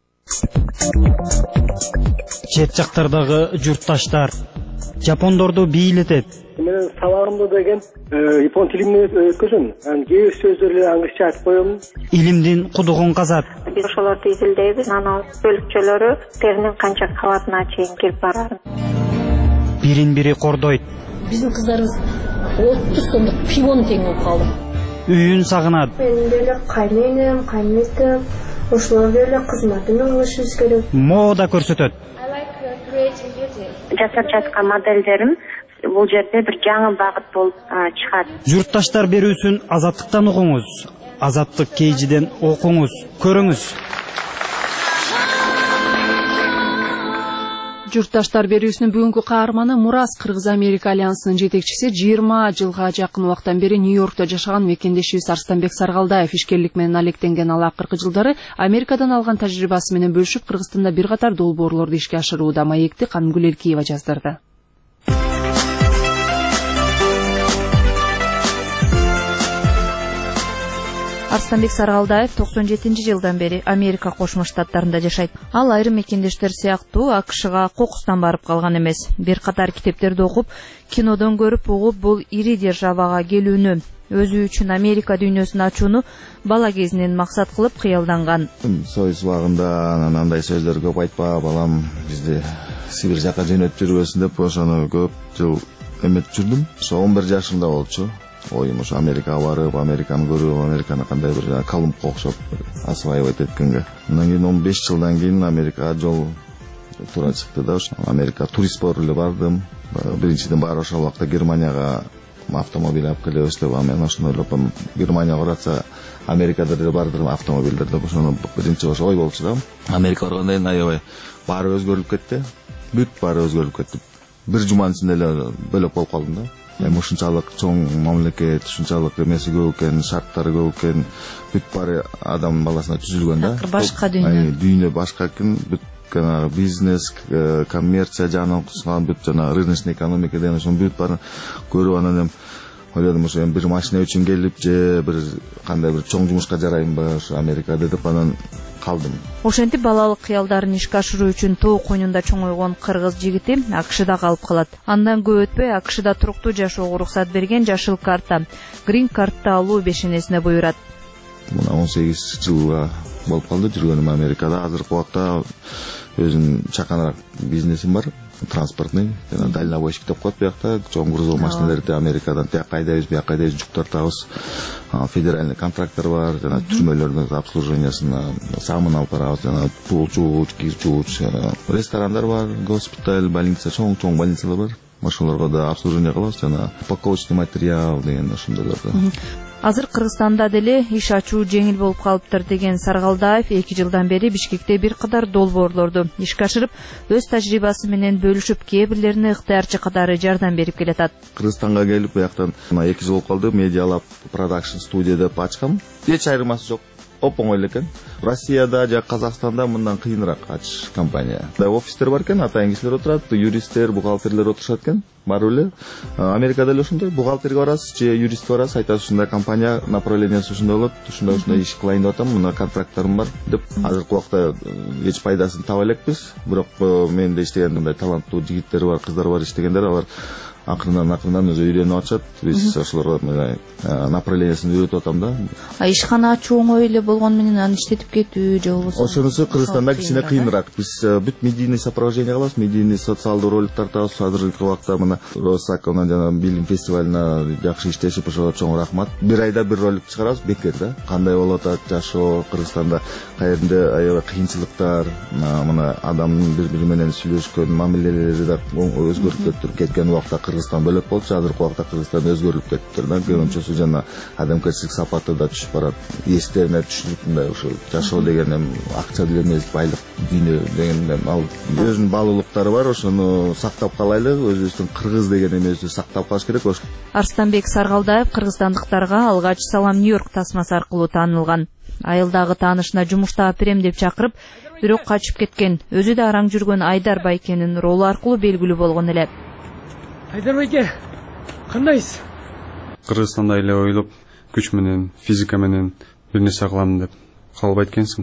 Speaker 4: Чет жактардагы журтташтар жапондорду бийлетет.
Speaker 8: Мен сабагымда деген япон тилинен өткөзөм. Кээ бир сөздөрдү англисче айтып коем.
Speaker 4: Илимдин кудугун казат.
Speaker 16: Биз ошолорду изилдейбиз. Анан бөлүкчөлөрү теринин канча кабатына чейин кирип барат.
Speaker 4: Бирин-бири кордойт.
Speaker 17: Биздин кыздарыбыз 30 сомдук пивону тең болуп калды.
Speaker 4: Үйүн сагынат.
Speaker 16: Мен деле кайненем, кайнетем, ошолор деле кызматына кылышыбыз керек.
Speaker 4: Мода көрсөтөт.
Speaker 16: Жасап жаткан модельдерим бул жерде бир жаңы багыт болуп чыгат.
Speaker 4: Журтташтар берүүсүн Азаттыктан угуңуз. Азаттык кейжиден окуңуз, көрүңүз.
Speaker 1: Журтташтар берүүсүнүн бүгүнкү каарманы Мурас Кыргыз-Америка альянсынын жетекчиси 20 жылга жакын убактан бери Нью-Йоркто жашаган мекендешибиз Арстанбек Саргалдаев ишкерлик менен алектенген ал акыркы жылдары Америкадан алган тажрыйбасы менен бөлүшүп, Кыргызстанда бир катар долбоорлорду ишке ашырууда. Маекти Канымгүл Элкиева жаздырды. Арыстанбек Саргалдаев 97-жылдан бери Америка Кошмо Штаттарында жашайт. Ал айрым мекендештер сыяктуу АКШга кокустан барып калган эмес. Бир катар китептерди окуп, кинодон көрүп угуп, бул ири державага келүүнү, өзү үчүн Америка дүйнөсүн ачууну бала кезинен максат кылып кыялданган.
Speaker 18: Союз убагында андай сөздөр көп айтпа, балам, бизди Сибир жака жөнөтүп жүрбөсүн деп, ошону көп жыл эметип жүрдүм. Ошо 11 жашымда болчу. Оюм ошо Америкага барып, Американы көрүп, Американы кандай бир Колумбко окшоп осваивать эткенге. Андан кийин 15 жылдан кийин Америкага жол туура чыкты да, ошо Америка турист болуп эле бардым. Биринчиден баары ошол убакта Германияга автомобиль алып келебиз деп, мен ошону ойлоп, Германияга баратса Америкада деле бардыр автомобилдер деп, ошону биринчи ошо ой болчу да. Америкага баргандан кийин аябай баары өзгөрүлүп кетти. Бүт баары өзгөрүлүп кетти. Бир жуманын ичинде эле бөлөк болуп калдым да. Ушунчалык чоң мамлекет, ушунчалык эмеси көп экен, шарттары көп экен, бүт баары адам баласына түзүлгөн да.
Speaker 1: Башка дүйнө.
Speaker 18: Дүйнө башка экен, бүт бизнес, коммерция жагынан кусган, бүт жана рыночный экономика деген ошонун бүт баарын көрүп, анан ойлодум, ошо бир машина үчүн келип же бир кандай бир чоң жумушка жараймбы ошо Америкада деп анан калдым.
Speaker 1: Ошентип балалык кыялдарын ишке ашыруу үчүн тоо койнунда чоңойгон кыргыз жигити АКШда калып калат. Андан көп өтпөй АКШда туруктуу жашоого уруксат берген жашыл карта, грин картты алуу бешенесине буйрат.
Speaker 18: Мына 18 жылга болуп калды жүргөнүм Америкада. Азыркы убакта өзүнүн чаканыраак бизнесим бар, транспортный, жана дальнобойщик деп коет биякта, чоң грузовый машиналерди Америкадан тияк айдайбыз, бияк айдайбыз, жүк тартабыз. Федеральный контракттар бар, жана түрмөлөрдүн обслуживаниясына самын алып барабыз, жана тул жууч, кир жууч, ресторандар бар, госпиталь, больница, чоң больницалар бар. Ошолорго да обслуживание кылабыз, жана упаковочный материал деген ошондойлорду.
Speaker 1: Азыр Кыргызстанда деле иш ачуу жеңил болуп калыптыр деген Саргалдаев 2 жылдан бери Бишкекте бир катар долбоорлорду ишке ашырып, өз тажрыйбасы менен бөлүшүп, кээ бирлерине ыктыярчы катары жардам берип келатат.
Speaker 18: Кыргызстанга келип, бияктан 2 жыл болуп калды, Media Lab Production Studio деп ачкам. Эч айырмасы жок. Оп-оңой эле экен. Россияда же Казакстанда мындан кыйыныраак ачыш компания. Офистер бар экен, атайын кишилер отурат, юристтер, бухгалтерлер отурушат экен. Барып эле Америкада эле ошондой бухгалтерге барасыз же юристке барасыз, айтасыз ушундай компания направлениясы ушундай болот, ушундай иш кылайын деп атам, мына контракттарым бар деп. Азыркы убакта эч пайдасын таба элекпиз, бирок менде иштеген мындай таланттуу жигиттер бар, кыздар бар иштегендер, алар акырынан өзү үйрөнүп атышат. Биз ошолорго направлениясын үйрөтүп атам да.
Speaker 1: Ишкана ачуу оңой эле болгону менен аны иштетип кетүү же болбосо
Speaker 18: ошонусу Кыргызстанда кичине кыйыныраак. Биз бүт медийный сопровождение кылабыз, медийный социалдуу ролик тартабыз. Азыркы убакта мына Росакона жана Билим фестивалына жакшы иштешип, ошого чоң рахмат. Бир айда бир ролик чыгарабыз, бекер да. Кандай болуп атат жашоо Кыргызстанда, каерде аябай кыйынчылыктар, мына адамдын бири-бири менен сүйлөшкөн мамилелери да өзгөрүп кеткен убакта Кыргызстан бөлөк болчу, азыркы убакта Кыргызстан өзгөрүлүп кетиптир да. Көбүнчөсү жана адамгерчилик сапаты да түшүп барат. Эстерине түшүрүп мындай ошо жашоо деген эми акча деле эмес, байлык дүйнө деген ал өзүнүн баалуулуктары бар, ошону сактап калайлы, өзүбүздүн кыргыз деген эмебизди сактап калыш керек.
Speaker 1: Арыстанбек Саргалдаев кыргызстандыктарга алгач Салам Нью-Йорк тасмасы аркылуу таанылган. Айылдагы таанышына жумуштап берем деп чакырып, бирок качып кеткен. Өзү да араң жүргөн Айдар байкенин ролу аркылуу белгилүү болгон эле.
Speaker 19: Айдар байке, кандайсыз?
Speaker 20: Кыргызстанда эле ойлоп, күч менен, физика менен бир нерсе кылам деп калбайт экенсиң.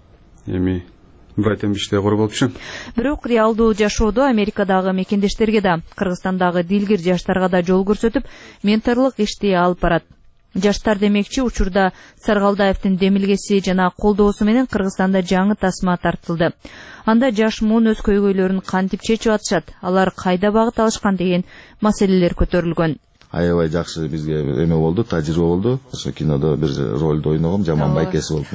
Speaker 20: Эми байтем иште кор болуп жүрөм.
Speaker 1: Бирок реалдуу жашоодо Америкадагы мекендештерге да, Кыргызстандагы дилгир жаштарга да жол көрсөтүп, менторлук ишти алып барат. Жаштар демекчи учурда Саргалдаевдин демилгеси жана колдоосу менен Кыргызстанда жаңы тасма тартылды. Анда жаш муун өз көйгөйлөрүн кантип чечип атышат, алар кайда багыт алышкан деген маселелер көтөрүлгөн.
Speaker 18: Аябай жакшы бизге эме болду, тажрыйба болду. Ошо кинодо бир ролду ойногом, жаман байкеси болуп.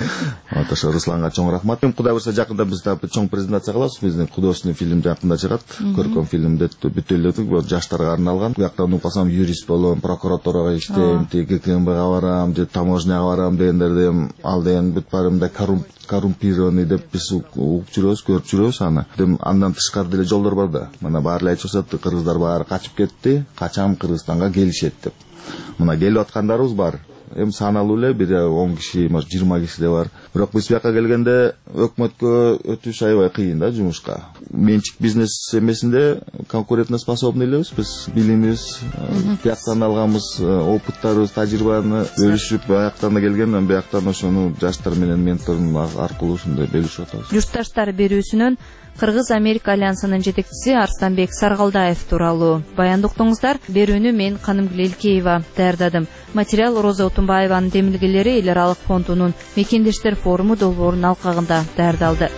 Speaker 18: Ошо Русланга чоң рахмат. Кудай буюрса жакында биз да чоң презентация кылабыз. Биздин художественный фильм жакында чыгат. Көркөм фильмди бүтүлдөк, жаштарга арналган. Буяктан укпасам юрист болом, прокуратурага иштейм, ГКМБга барам, же таможняга барам дегендерди, ал деген бүт барымда коррумпированный деп биз угуп жүрөбүз, көрүп жүрөбүз аны. Андан тышкары деле жолдор бар да. Мына баары эле айтып атат, кыргыздар баары качып кетти, качам Кыргызстанга келишет деп. Мына келип аткандарыбыз бар. эми саналуу эле, бир 10 киши, может 20 киши да бар. Бирок биз бияка келгенде өкмөткө өтүш аябай кыйын да жумушка. Менчик бизнес эмесинде конкурентоспособный элебиз, биз билимибиз, бияктан алганбыз опыттарыбыз, тажрыйбаны бөлүшүп, бияктан да келген, бияктан ошону жаштар менен ментордун аркылуу ушундай бөлүшүп атабыз.
Speaker 21: Журтташтар берүүсүнөн Кыргыз-Америка альянсынын жетекчиси Арстанбек Саргалдаев тууралуу баяндоо уктуңуздар. Берүүнү мен Канымгүл Элкеева даярдадым. Материал Роза Отунбаеванын демилгелери Эл аралык фондунун мекендештер форуму долбоорунун алкагында даярдалды.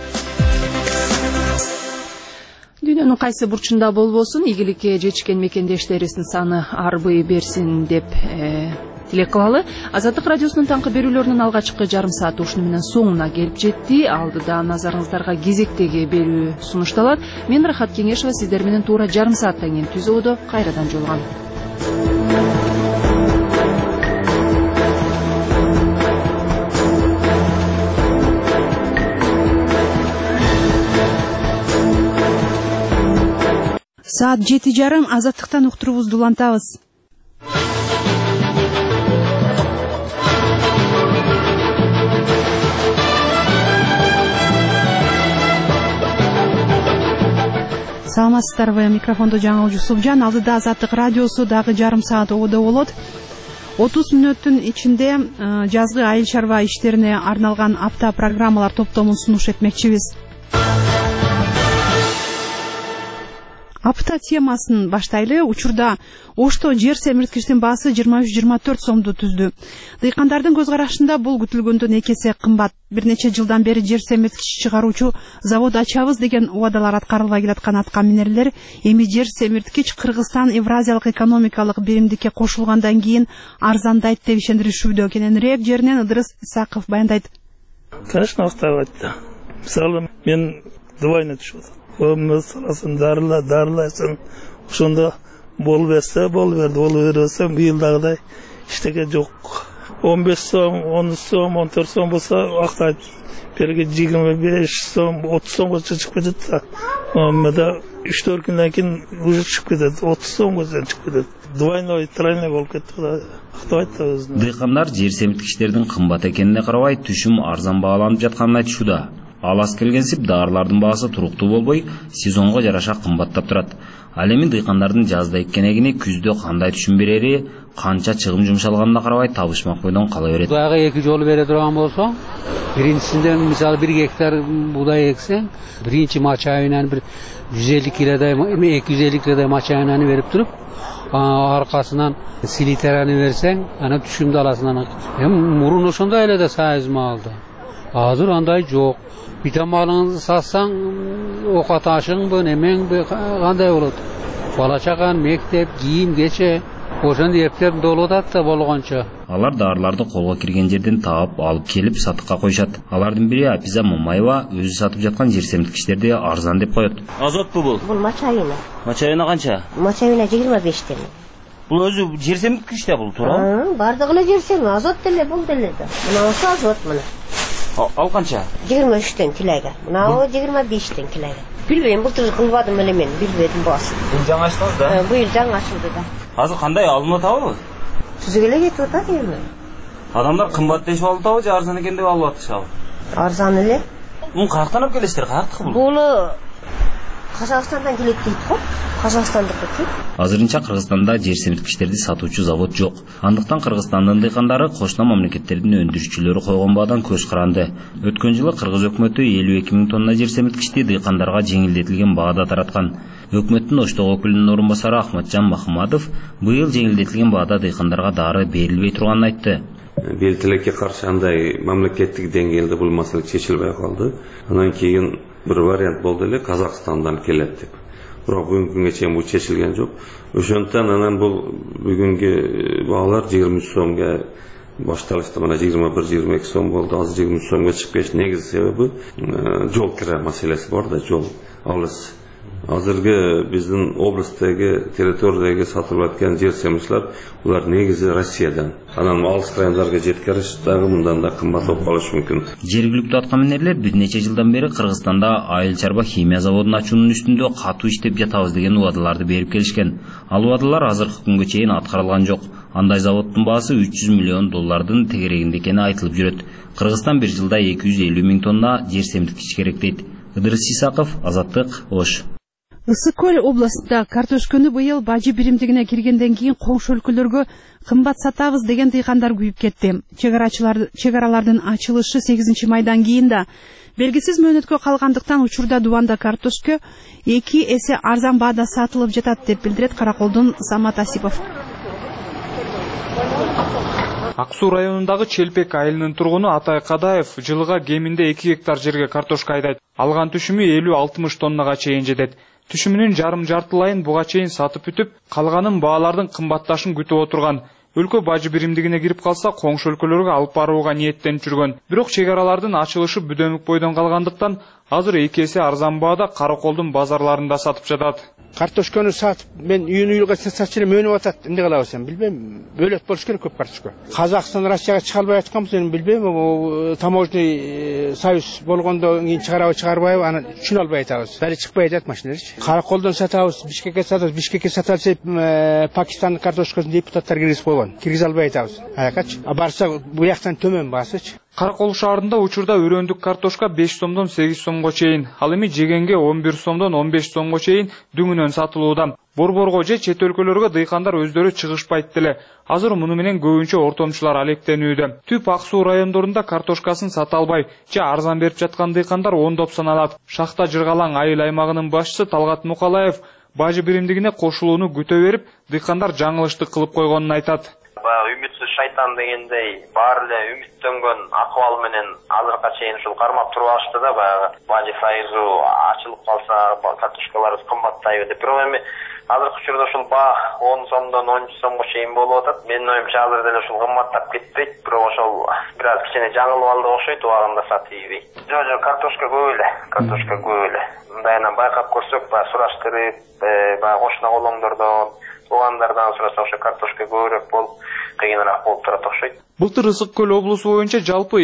Speaker 1: Дүйнөнүн кайсы бурчунда болбосун ийгиликке жетишкен мекендештерибиздин саны арбый берсин деп тилек кылалы. Азаттык радиосунун таңкы берүүлөрүнүн алгачкы жарым сааты ушуну менен соңуна келип жетти. Алдыда назарыңыздарга кезектеги берүү сунушталат. Мен Рахат Кеңешова сиздер менен туура жарым сааттан кийин түз ободо кайрадан жолугам.
Speaker 22: Саат 7:30 азаттыктан уктуруубузду улантабыз. Саламатсыздарбы, микрофондо жаңы Жусупжан. Алдыда Азаттык радиосу дагы жарым саат ободо болот. 30 мүнөттүн ичинде жазгы айыл чарба иштерине арналган апта программалар топтомун сунуш этмекчибиз. Апта темасын баштайлы. Учурда Ошто жер семирткичтин баасы 23-24 сомду түздү. Дыйкандардын көз карашында бул күтүлгөндөн 2 эсе кымбат. Бир нече жылдан бери жер семирткич чыгаруучу завод ачабыз деген убадалар аткарылбай келаткан атка минерлер эми жер семирткич Кыргызстан Евразиялык экономикалык биримдикке кошулгандан кийин арзандайт деп ишендиришүүдө. Кененирээк жеринен Ыдырыс Исаков баяндайт.
Speaker 23: Конечно, устраивает. Мисалы, мен двойно түшөт. Көмүр саласын дарылайсың. Ошондо болуп берсе, болуп берди. Болуп бербесе, быйылдагыдай иштеге жок. 15 сом, 10 сом, 14 сом болса, актайт. Берге 25 сом, 30 сомго чыгып кетет да. Мында 3-4 күндөн кийин уже чыгып кетет. 30 сомго чыгып кетет. Двойной, тройной болуп кетти да. Актайт да өзүнө.
Speaker 24: Дыйкандар жер семирткичтердин кымбат экенине карабай, түшүм арзан бааланып жатканын айтышууда. Ал аз келгенсип даарылардын баасы туруктуу болбой, сезонго жараша кымбаттап турат. Ал эми дыйкандардын жазда эккен эгини күздө кандай түшүм берери, канча чыгым жумшалганына карабай табышмак бойдон кала берет.
Speaker 25: Дагы 2 жолу бере турган болсо, биринчисинде мисалы 1 гектар будай эксең, биринчи мачайынан бир 150 килодай, 250 килодай мачайнаны берип туруп, аркасынан селитераны берсең, ана түшүмдү аласың. Мурун ошондой эле да сайызма алды. Азыр андай жок. Битамалыңызды сатсаң, окаташыңбы, немеңби, кандай болот? Бала чаган, мектеп, кийим, кече, ошондой эптер долуп атат да болгончо.
Speaker 24: Алар даарыларды колго кирген жерден таап алып келип сатыкка коюшат. Алардын бири Апиза Мамаева өзү сатып жаткан жер семирткичтерди арзан деп коет.
Speaker 26: Азотпу бул?
Speaker 27: Бул мачайына.
Speaker 26: Мачайына канча?
Speaker 27: Мачайына 25 теңге.
Speaker 26: Бул өзү жер семирткич да бул, туура?
Speaker 27: Бардыгы эле жер семирткич, азот деле бул деле да. Мынасы азот мына.
Speaker 26: Ал канча?
Speaker 27: 23 тен килога. Мынау 25 тен килога. Билбейм, былтыр кылбадым эле мен, билбедим баасын.
Speaker 26: Бул жаңы ачтыңыз да?
Speaker 27: Быйыл жаңы ачылды да.
Speaker 26: Азыр кандай алынып атабы?
Speaker 27: Түзүп эле кетип атат эми.
Speaker 26: Адамдар кымбат дешип алып атабы же арзан экен деп алып атышабы?
Speaker 27: Арзан эле.
Speaker 26: Муну каяктан алып келесиздер? Каяктыкы бул?
Speaker 27: Бул Казакстандан келет дейт го. Казакстандыкы.
Speaker 24: Азырынча Кыргызстанда жер семирткичтерди сатуучу завод жок. Андыктан Кыргызстандын дыйкандары кошуна мамлекеттердин өндүрүүчүлөрү койгон баадан көз каранды. Өткөн жылы Кыргыз өкмөтү 52 000 тонна жер семирткичти дыйкандарга жеңилдетилген баада тараткан. Өкмөттүн Оштогу өкүлүнүн орун басары Ахматжан Махмадов быйыл жеңилдетилген баада дыйкандарга дары берилбей турганын айтты.
Speaker 28: Бел тилекке каршы андай мамлекеттик деңгээлде бул маселе чечилбей калды. Андан кийин bir variant болду эле Казакстандан келет деп. Бирок бүгүнкү күнгө чейин бул чечилген жок. Ошондуктан анан бул бүгүнкү баалар 20 сомго башталышты. Мына 21-22 сом болду. Азыр 20 сомго чыгып кетти. Негизи себеби жол кире маселеси бар да, жол алыс. Азыркы биздин областтагы территориядагы сатылып аткан жер семирткичтер булар негизи Россиядан. Анан алыс райондорго жеткириш дагы мындан да кымбат болуп калышы мүмкүн.
Speaker 24: Жергиликтүү аткаминерлер бир нече жылдан бери Кыргызстанда айыл чарба химия заводун ачуунун үстүндө катуу иштеп жатабыз деген убадаларды берип келишкен. Ал убадалар азыркы күнгө чейин аткарылган жок. Андай заводдун баасы $300 миллион тегерегинде экени айтылып жүрөт. Кыргызстан бир жылда 250 миң тонна жер семирткич керек дейт. Ыдырыс Исаков, Азаттык, Ош.
Speaker 22: Ысык көл областында картошканы быйыл бажы биримдигине киргенден кийин коңшу өлкөлөргө кымбат сатабыз деген дыйкандар күйүп кетти. Чегаралардын ачылышы 8 майдан кийин да белгисиз мөөнөткө калгандыктан учурда дубанда картошка 2 эсе арзан баада сатылып жатат деп билдирет Караколдун Самат Асипов.
Speaker 2: Ак Суу районундагы Челпек айылынын тургуну Атай Кадаев жылыга кеминде 2 гектар жерге картошка айдайт. Алган түшүмү 50-60 тоннага чейин жетет. Түшүмүнүн жарым-жартылайын буга чейин сатып бүтүп, калганын баалардын кымбатташын күтүп отурган. Өлкө бажы биримдигине кирип калса, коңшу өлкөлөргө алып барууга ниеттенип жүргөн. Бирок чегаралардын ачылышы бүдөмүк бойдон калгандыктан азыр 2 эсе арзан баада Караколдун базарларында сатып жатат.
Speaker 3: Картошканы сатып, мен үйүн сатчы мөөнүп атат. Эмне кылабыз эми билбейм. Бөлөт болуш керек көп картошка. Казакстан, Россияга чыга албай атканбыз, эми билбейм. Таможный союз болгондон кийин чыгарабы, чыгарбайбы, аны түшүнө албай атабыз. Дали чыкпай атат машиналарчы. Караколдон сатабыз, Бишкекке сатабыз. Бишкекке саталса, Пакистандын картошкасын депутаттар киргизип койгон. Киргизе албай атабыз. Аякачы. Барса, бу жактан төмөн басычы.
Speaker 2: Каракол шаарында учурда өрөөндүк картошка 5 сомдон 8 сомго чейин, ал эми жегенге 11 сомдон 15 сомго чейин дүңүнөн сатылууда. Борборго же чет өлкөлөргө дыйкандар өздөрү чыгышпайт деле. Азыр муну менен көбүнчө ортомчулар алектенүүдө. Түп Ак Суу райондорунда картошкасын сата албай, же арзан берип жаткан дыйкандар ондоп саналат. Шахта Жыргалаң айыл аймагынын башчысы Талгат Мукалаев бажы биримдигине кошулууну күтө берип, дыйкандар жаңылыштык кылып койгонун айтат.
Speaker 5: Үмүтсүз шайтан дегендей баары эле үмүттөнгөн акыбал менен азыркыга чейин ушул кармап туруп алышты да, баягы бажы союзу ачылып калса картошкаларыбыз кымбаттайбы деп. Бирок эми азыркы учурда ушул баа 10 сомдон 13 сомго чейин болуп атат. Менин оюмча азыр деле ушул кымбаттап кетпейт, бирок ошол бир аз кичине жаңылып алды окшойт, убагында сатыйбый. Жок, картошка көп эле. Мындайынан байкап көрсөк, баягы сураштырып, баягы кошуна колоңдордон, туугандардан сураса ошо картошка көбүрөөк болуп, кыйыныраак болуп турат окшойт.
Speaker 2: Былтыр Ысык көл облусу боюнча жалпы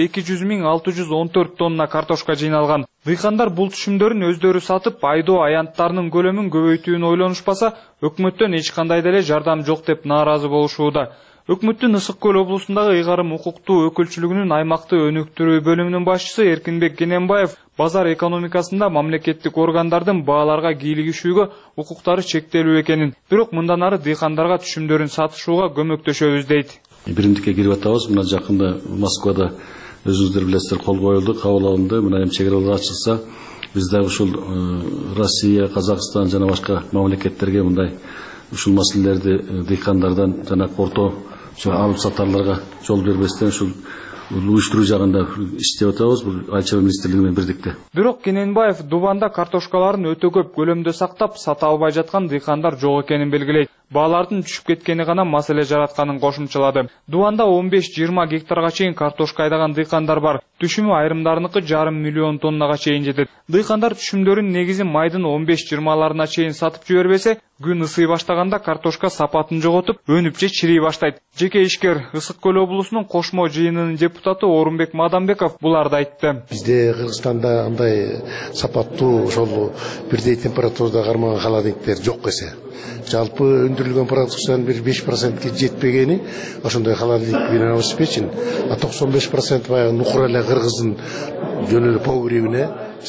Speaker 2: 200.614 тонна картошка жыйналган. Дыйкандар бул түшүмдөрүн өздөрү сатып, айдоо аянттарынын көлөмүн көбөйтүүнү ойлонушпаса, өкмөттөн эч кандай деле жардам жок деп нааразы болушууда. Өкмөттүн Ысык көл облусундагы ыйгарым укуктуу өкүлчүлүгүнүн аймакты өнүктүрүү бөлүмүнүн башчысы Эркинбек Кененбаев базар экономикасында мамлекеттик органдардын бааларга кийлигишүүгө укуктары чектелүү экенин, бирок мындан ары дыйкандарга түшүмдөрүн сатышууга көмөктөшөбүз дейт.
Speaker 6: Биримдикке кирип атабыз. Мына жакында Москвада өзүңүздөр билесиздер кол коюлду, кабыл алынды. Мына эми чегаралар ачылса, биз дагы ушул Россия, Казакстан жана башка мамлекеттерге мындай ушул маселелерди дыйкандардан жана орто алып сатарларга жол бербестен ушул уюштуруу жагында иштеп атабыз, бул Айыл чарба министрлиги менен бирдикте.
Speaker 2: Бирок Кененбаев дубанда картошкаларын өтө көп көлөмдө сактап, сата албай жаткан дыйкандар жок экенин белгилейт. Баалардын түшүп кеткени гана маселе жаратканын кошумчалады. Дубанда 15-20 гектарга чейин картошка айдаган дыйкандар бар. Түшүмү айрымдарыныкы 500 миллион тоннага чейин жетет. Дыйкандар түшүмдөрүн негизи майдын 15-20 чейин сатып жибербесе, күн ысый баштаганда картошка сапатын жоготуп, өнүп же чирей баштайт. Жеке ишкер Ысык көл облусунун кошмо жыйынынын депутаты Орунбек Мадамбеков буларды айтты.
Speaker 7: Бизде Кыргызстанда андай сапаттуу ошол бирдей температурада кармаган холодильниктер жок эсе. Жалпы өндүрүлгөн продукциянын 5%ке жетпегени ошондой холодильник менен обеспечен, а 95% баягы нукур эле Кыргыздын жөн эле погребине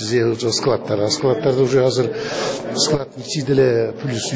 Speaker 7: складтарда уже азыр складдын ичи деле плюс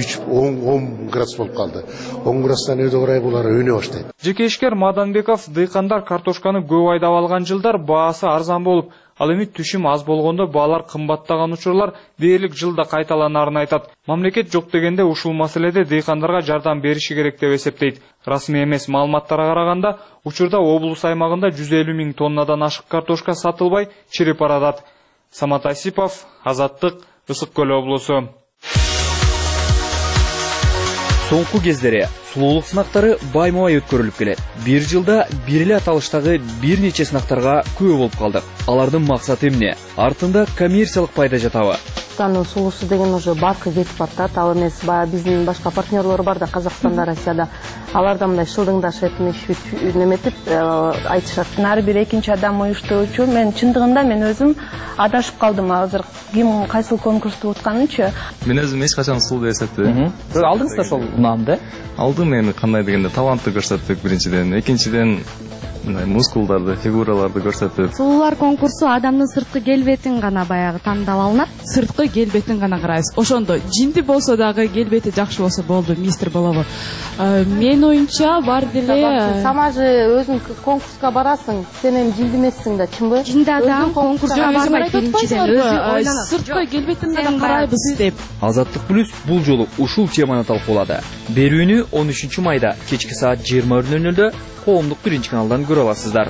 Speaker 7: 10 градус болуп калды. 10 градустан өйдө карай булар өнө баштайт.
Speaker 2: Жеке ишкер Маданбеков дыйкандар картошканы көп айдап алган жылдар баасы арзан болуп, ал эми түшүм аз болгондо баалар кымбаттаган учурлар дээрлик жылда кайталанарын айтат. Мамлекет жок дегенде ушул маселеде дыйкандарга жардам бериши керек деп эсептейт. Расмий эмес маалыматтарга караганда, учурда облус аймагында 150 миң тоннадан ашык картошка сатылбай чирип баратат. Самат Асипов, Азаттык, Ысык көл облусу.
Speaker 9: Соңку кездери сулуулук сынактары байма-бай өткөрүлүп келет. Бир жылда бир эле аталыштагы бир нече сынактарга күбө болуп калдык. Алардын максаты эмне? Артында коммерциялык пайда жатабы?
Speaker 8: Кыргызстандын сулуусу деген уже баркы кетип баратат. Ал эмес баягы биздин башка партнерлор бар да, Казакстанда, Россияда. Алар да мындай шылдыңдашып, неметип айтышат.
Speaker 10: Ар бир экинчи адам уюштуруучу. Мен чындыгында мен өзүм адашып калдым азыр. Ким кайсыл конкурсту утканынчы.
Speaker 11: Мен өзүм эч качан сулуу деп эсептебейм.
Speaker 9: Алдыңыздар ошол унаамды?
Speaker 11: Алдым, эми кандай дегенде талантты көрсөттүк биринчиден, экинчиден мындай мускулдарды, фигураларды көрсөтүп.
Speaker 12: Сулуулар конкурсу адамдын сырткы келбетин гана баягы тандап алынат.
Speaker 13: Сырткы келбетин гана карайбыз. Ошондо жинди болсо дагы келбети жакшы болсо болду, мистер болобу. Мен оюнча бар деле.
Speaker 8: Сама же өзүң конкурска барасың, сен эми жинди эмессиң да, чынбы?
Speaker 12: Жинди адам конкурска барбайт биринчиден, өзү ойлонот.
Speaker 13: Сырткы келбетин гана карайбыз деп.
Speaker 9: Азаттык плюс бул жолу ушул теманы талкуулады. Берүүнү 13 майда кечки саат 20:00-дө коомдук биринчи каналдан көрө аласыздар.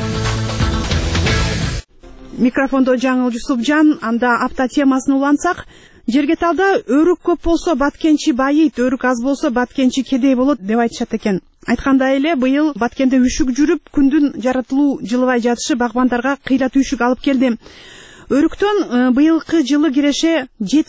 Speaker 22: Микрофондо Жаңыл Жусупжан. Анда апта темасын улантсак, жерге талда өрүк көп болсо Баткенчи байыйт, өрүк аз болсо Баткенчи кедей болот деп айтышат экен. Айткандай эле, быйыл Баткенде үшүк жүрүп, күндүн жаратылуу жылыбай жатышы багбандарга кыйла түйшүк алып келди. Өрүктөн быйылкы жылы киреше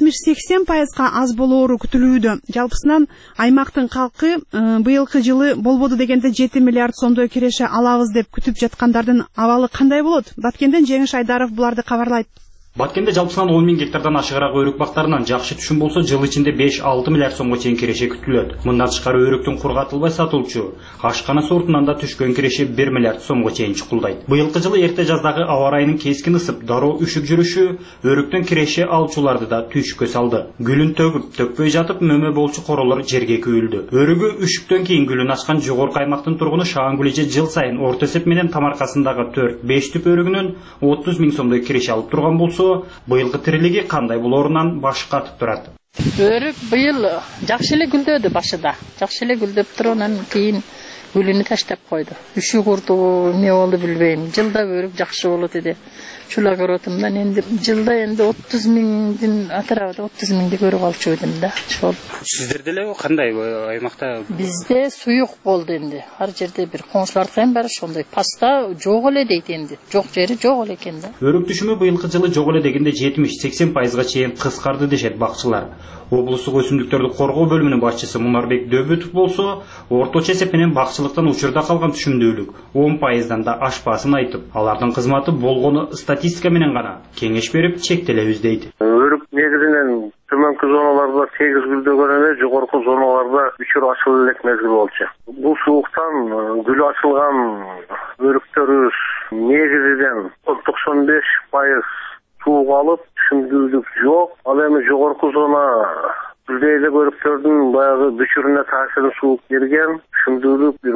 Speaker 22: 70-80% аз болоору күтүлүүдө. Жалпысынан аймактын калкы быйылкы жылы болбоду дегенде 7 миллиард сомдой киреше алабыз деп күтүп жаткандардын абалы кандай болот? Баткенден Жеңиш Айдаров буларды кабарлайт.
Speaker 14: Баткенде жалпысынан 10 000 гектардан ашыгыраак өрүк бактарынан жакшы түшүм болсо, жыл ичинде 5-6 миллиард сомго чейин киреше күтүлөт. Мындан тышкары өрүктүн кургатылбай сатылчу ашкана сортунан да түшкөн киреше 1 миллиард сомго чейин чукулдайт. Быйылкы жылы эрте жаздагы аба ырайынын кескин ысып, дароо үшүк жүрүшү өрүктөн киреше алчуларды да түйшүккө салды. Гүлүн төгүп, төкпөй жатып мөмө болчу королор жерге күйүлдү. Өрүгү үшүктөн кийин гүлүн ачкан жогорку аймактын тургуну Шаангүл эже жыл сайын орто эсеп менен тамаркасындагы 4-5 түп өрүгүнөн 30 000 сомдой киреше алып турган болсо, быйылкы тирилиги кандай болоорунан баш катып турат.
Speaker 15: Өрүк быйыл жакшы эле гүлдөдү башында. Жакшы эле гүлдөп туруп, анан кийин гүлүнү таштап койду. Үшүк урду эмне болду билбейм. Жылда өрүк жакшы болот эди. Шула көрөтүм да, энди жылда энди 30 000дин атырабыда 30 000 көрүп алчу эдим да. Ошол.
Speaker 9: Сиздер деле кандай аймакта?
Speaker 15: Бизде суюк болду энди. Ар жерде бир коңшулардын баары ошондой паста жок эле дейт энди. Жок жери жок эле экен да.
Speaker 14: Өрүк түшүмү быйылкы жылы жок эле дегенде 70-80%га чейин кыскарды дешет бакчылар. Облустук өсүмдүктөрдү коргоо бөлүмүнүн башчысы Мунарбек Дөбөтов болсо, орточо эсеп менен бакчылыктан учурда калган түшүмдүүлүк 10%дан да ашпасын айтып, алардын кызматы болгону статистика менен гана кеңеш берип чектелебиз дейт.
Speaker 17: Өрүк негизинен төмөнкү зоналарда 8 гүлдөгөн эле, жогорку зоналарда үчүр ачылып элек мезгил болчу. Бул сууктан гүл ачылган өрүктөрүбүз негизинен 95% суук алып, түшүмдүүлүк жок. Ал эми жогорку зона гүлдейле өрүктөрдүн баягы бүчүрүнө таасирин суук берген, түшүмдүүлүк бир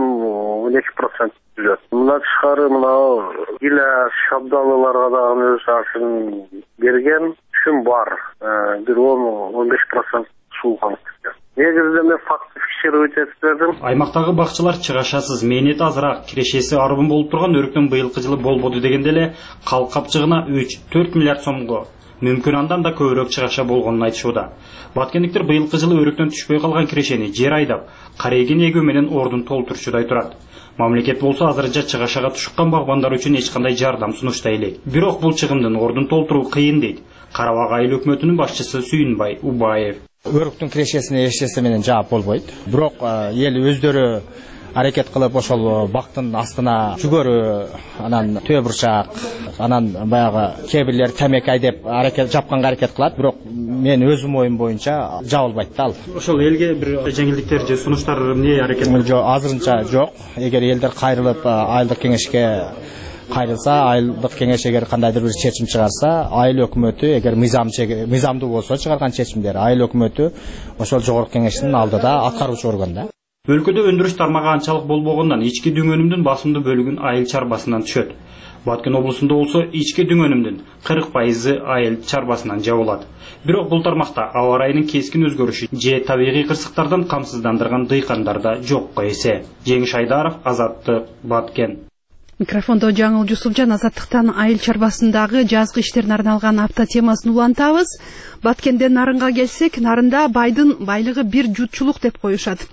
Speaker 17: 10-12% түзөт. Мындан тышкары мына гилас, шабдалыларга дагы өз таасирин берген, түшүм бар. Бир 10-15% суук алып кеткен. Негизинен мен фактты фиксировать этип бердим.
Speaker 14: Аймактагы бакчылар чыгашасыз, мээнети азыраак, кирешеси арбын болуп турган өрүктөн быйылкы жылы болбоду дегенде эле калкапчыгына 3-4 миллиард сомго, мүмкүн андан да көбүрөөк чыгаша болгонун айтышууда. Баткендиктер быйылкы жылы өрүктөн түшпөй калган кирешени жер айдап, карайген эгүү менен ордун толтурчудай турат. Мамлекет болсо азырынча чыгашага тушуккан багбандар үчүн эч кандай жардам сунуштай элек. Бирок бул чыгымдын ордун толтуруу кыйын дейт Карабак айыл өкмөтүнүн башчысы Сүйүнбай Убаев.
Speaker 29: Өрүктүн кирешесине эчтеси менен жаап болбойт. Бирок эл өздөрү аракет кылып ошол бактын астына жүгөрү, анан төө бурчак, анан баягы кээ бирлер темеки айдеп жапканга аракет кылат. Бирок мен өзүм оюм боюнча жабылбайт да ал.
Speaker 14: Ошол элге бир жеңилдиктер же сунуштар эмне аракет кылып?
Speaker 29: Жок, азырынча жок. Эгер элдер кайрылып айылдык кеңешке кайрылса, айылдык кеңеш эгер кандайдыр бир чечим чыгарса, айыл өкмөтү эгер мыйзамдуу болсо чыгарган чечимдер, айыл өкмөтү ошол жогорку кеңештин алдыда аткаруучу орган да.
Speaker 14: Өлкөдө өндүрүш тармагы анчалык болбогондон ички дүң өнүмдүн басымдуу бөлүгүн айыл чарбасынан түшөт. Баткен облусунда болсо ички дүң өнүмдүн 40% айыл чарбасынан жабылат. Бирок бул тармакта аба ырайынын кескин өзгөрүшү же табигый кырсыктардан камсыздандырган дыйкандар да жокко эсе. Жеңиш Айдаров, Азаттык, Баткен.
Speaker 22: Микрофондо Жаңыл Жусупжан. Азаттыктан айыл чарбасындагы жазгы иштерине арналган апта темасын улантабыз. Баткенден Нарынга келсек, Нарында байдын байлыгы бир жутчулук деп коюшат.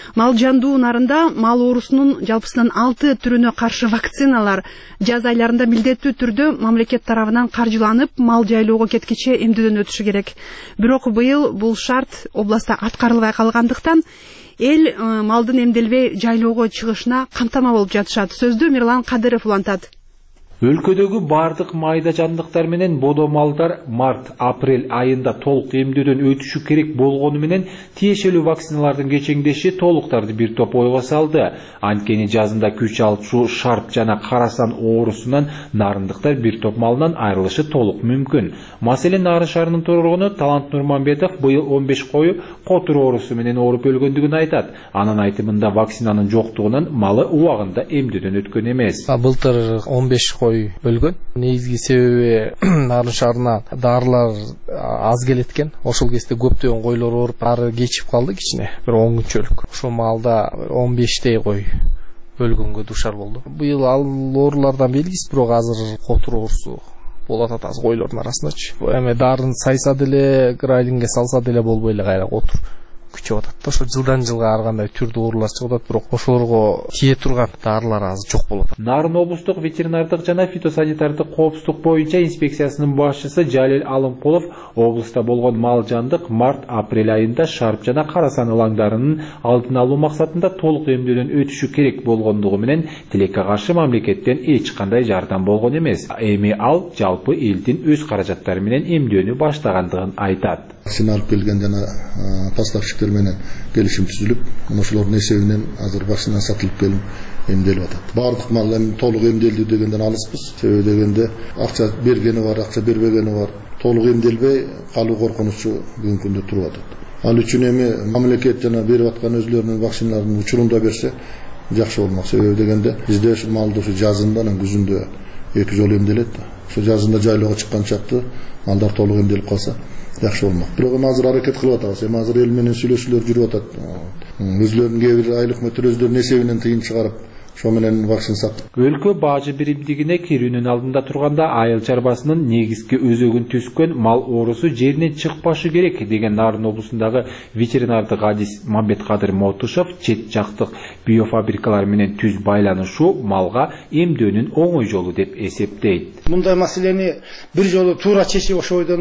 Speaker 22: Мал жандуу нарында мал оорусунун жалпысынан 6 түрүнө каршы вакциналар жаз айларында милдеттүү түрдө мамлекет тарабынан каржыланып, мал жайлоого кеткиче эмдөөдөн өтүшү керек. Бирок быйыл бул шарт областта аткарылбай калгандыктан эл малдын эмделбей жайлоого чыгышына камтама болуп жатышат. Сөздү Мирлан Кадыров улантат.
Speaker 1: Өлкөдөгү бардык майда жандыктар менен бодо малдар март-апрель айында толук эмдөөдөн өтүшү керек болгону менен тиешелүү вакциналардын кечеңдеши толуктарды бир топ ойго салды. Анткени жазында күч алчу шарп жана карасан оорусунан нарындыктар бир топ малынан айрылышы толук мүмкүн. Маселен Нарын шаарынын тургуну Талант Нурманбетов быйыл 15 кою котур оорусу менен ооруп өлгөндүгүн айтат. Анын айтымында вакцинанын жоктугунан малы убагында эмдөөдөн өткөн эмес.
Speaker 4: Былтыр 15 өлгөн. Негизги себеби Нарын шаарына дарылар аз келет экен. Ошол кезде көптөгөн койлор ооруп, ары кечип калды кичине. Бир 10 күнчөлүк. Ошол маалда 15 кой өлгөнгө душар болду. Быйыл ал оорулардан белгисиз, бирок азыр котур оорусу болот атат койлордун арасындачы. Эми дарын сайса деле, грайлинге салса деле болбой эле кайра котур күчөп атат. Ошо жылдан жылга ар кандай түрдүү оорулар чыгып атат, бирок ошолорго тие турган дарылар азыр жок болот.
Speaker 1: Нарын облустук ветеринардык жана фитосанитардык коопсуздук боюнча инспекциясынын башчысы Жалил Алымкулов облуста болгон мал жандык март-апрель айында шарп жана карасан ылаңдарынын алдын алуу максатында толук эмдөөдөн өтүшү керек болгондугу менен тилекке каршы мамлекеттен эч кандай жардам болгон эмес. Эми ал жалпы элдин өз каражаттары менен эмдөөнү баштагандыгын айтат.
Speaker 7: Вакцина алып келген жана поставщиктер менен келишим түзүлүп, ошолордун эсебинен азыр вакцина сатылып келип эмделип атат. Бардык мал эми толук эмделди дегенден алыспыз. Себеби дегенде акча бергени бар, акча бербегени бар. Толук эмделбей калуу коркунучу бүгүнкү күндө туруп атат. Ал үчүн эми мамлекет жана берип аткан өзлөрүнүн вакциналарын учурунда берсе жакшы болмок. Себеби дегенде бизде ушу малды ушу жазында менен күзүндө 2 жолу эмделет. Ушу жазында жайлоого чыккан чакты малдар толук эмделип калса жакшы болмок. Бирок эми азыр аракет кылып атабыз. Эми азыр эл менен сүйлөшүүлөр жүрүп атат. Өзлөрүнүн кээ бир айлык өкмөттөр өздөрүнүн эсебинен тыйын чыгарып, ошо менен вакцина сатып.
Speaker 1: Өлкө бажы биримдигине кирүүнүн алдында турганда айыл чарбасынын негизги өзөгүн түскөн мал оорусу жеринен чыкпашы керек деген Нарын облусундагы ветеринардык адис Мамбеткадыр Мотушев чет жактык биофабрикалар менен түз байланышуу малга эмдөөнүн оңой жолу деп эсептейт.
Speaker 16: Мындай маселени бир жолу туура чечип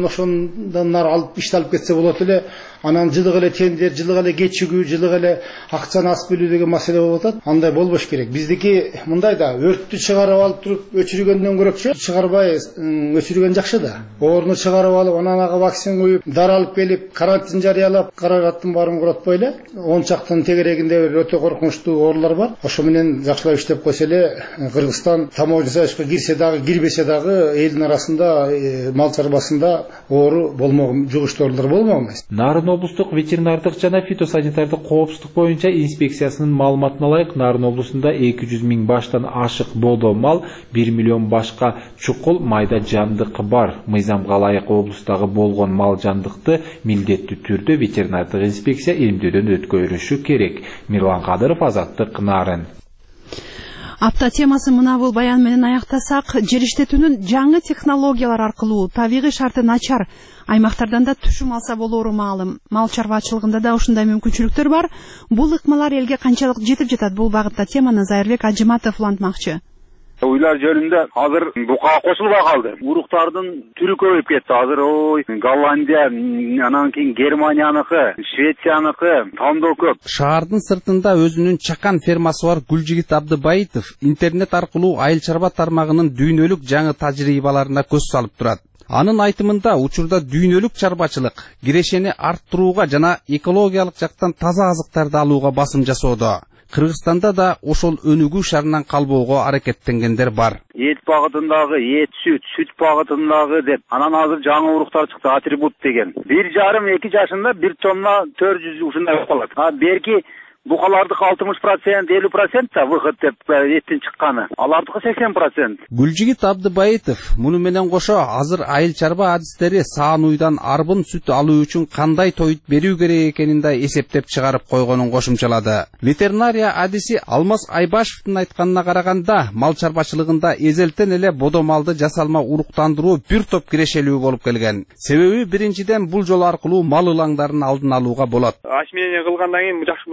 Speaker 16: ошондон нары алып ишти алып кетсе болот эле. Анан жылык эле тендер, жылык эле кечигүү, жылык эле акчаны аз бөлүү деген маселе болуп атат. Андай болбош керек. Биздики мындай да өрттү чыгарып алып туруп өчүргөндөн көрөкчү чыгарбай өчүргөн жакшы да. Орну чыгарып алып, анан ага вакцина коюп, дар алып келип, карантин жарыялап, каражаттын баарын куротпой эле 10 чактын тегерегинде өтө коркунучтуу оорулар бар. Ошо менен жакшылап иштеп койсо эле Кыргызстан таможня союзга кирсе дагы, кирбесе дагы элдин арасында мал чарбасында оору болмок, жугуштуу оорулар болмок эмес.
Speaker 1: Нарын облустук ветеринардык жана фитосанитардык коопсуздук боюнча инспекциясынын маалыматына ылайык Нарын облусунда 200 000 баштан ашык бодо мал, 1 миллион башка чукул майда жандык бар. Мыйзамга ылайык облустагы болгон мал жандыкты милдеттүү түрдө ветеринардык инспекция эмдөөдөн өткөрүшү керек. Мирлан Кадыров, Азаттык, Нарын.
Speaker 22: Апта темасы мына бул баян менен аяктасак, жер иштетүүнүн жаңы технологиялар аркылуу табигый шарты начар аймактардан да түшүм алса болоору маалым. Мал чарбачылыгында да ушундай мүмкүнчүлүктөр бар. Бул ыкмалар элге канчалык жетип жатат? Бул багытта теманы Зайырбек Ажыматов улантмакчы.
Speaker 18: Уйлар жөнүндө азыр букага кошулбай калды. Уруктардын түрү көбөйүп кетти. Азыр Голландия, анан кийин Германияныкы, Швецияныкы тандоо көп.
Speaker 19: Шаардын сыртында өзүнүн чакан фермасы бар Гүлжигит Абдыбайытов интернет аркылуу айыл чарба тармагынын дүйнөлүк жаңы тажрыйбаларына көз салып турат. Анын айтымында учурда дүйнөлүк чарбачылык кирешени арттырууга жана экологиялык жактан таза азыктарды алууга басым жасоодо. Кыргызстанда да ошол өнүгүү шарынан калбоого аракеттенгендер бар.
Speaker 18: Эт багытындагы эт, сүт багытындагы деп. Анан азыр жаңы уруктар чыкты, атрибут деген. 1,5-2 жашында 1 тонна 400 ушундай болуп калат. Берки букалардыкы 60%, 50% да выход деп эттин чыкканы. Алардыкы 80%.
Speaker 19: Гүлжигит Абдыбайытов муну менен кошо азыр айыл чарба адистери саан уйдан арбын сүт алуу үчүн кандай тоют берүү керек экенин да эсептеп чыгарып койгонун кошумчалады. Ветеринария адиси Алмаз Айбашевдин айтканына караганда, мал чарбачылыгында эзелтен эле бодо малды жасалма уруктандыруу бир топ кирешелүү болуп келген. Себеби биринчиден бул жол аркылуу мал ылаңдарын алдын алууга болот.
Speaker 20: Ашмене кылгандан кийин жакшы музор чыкты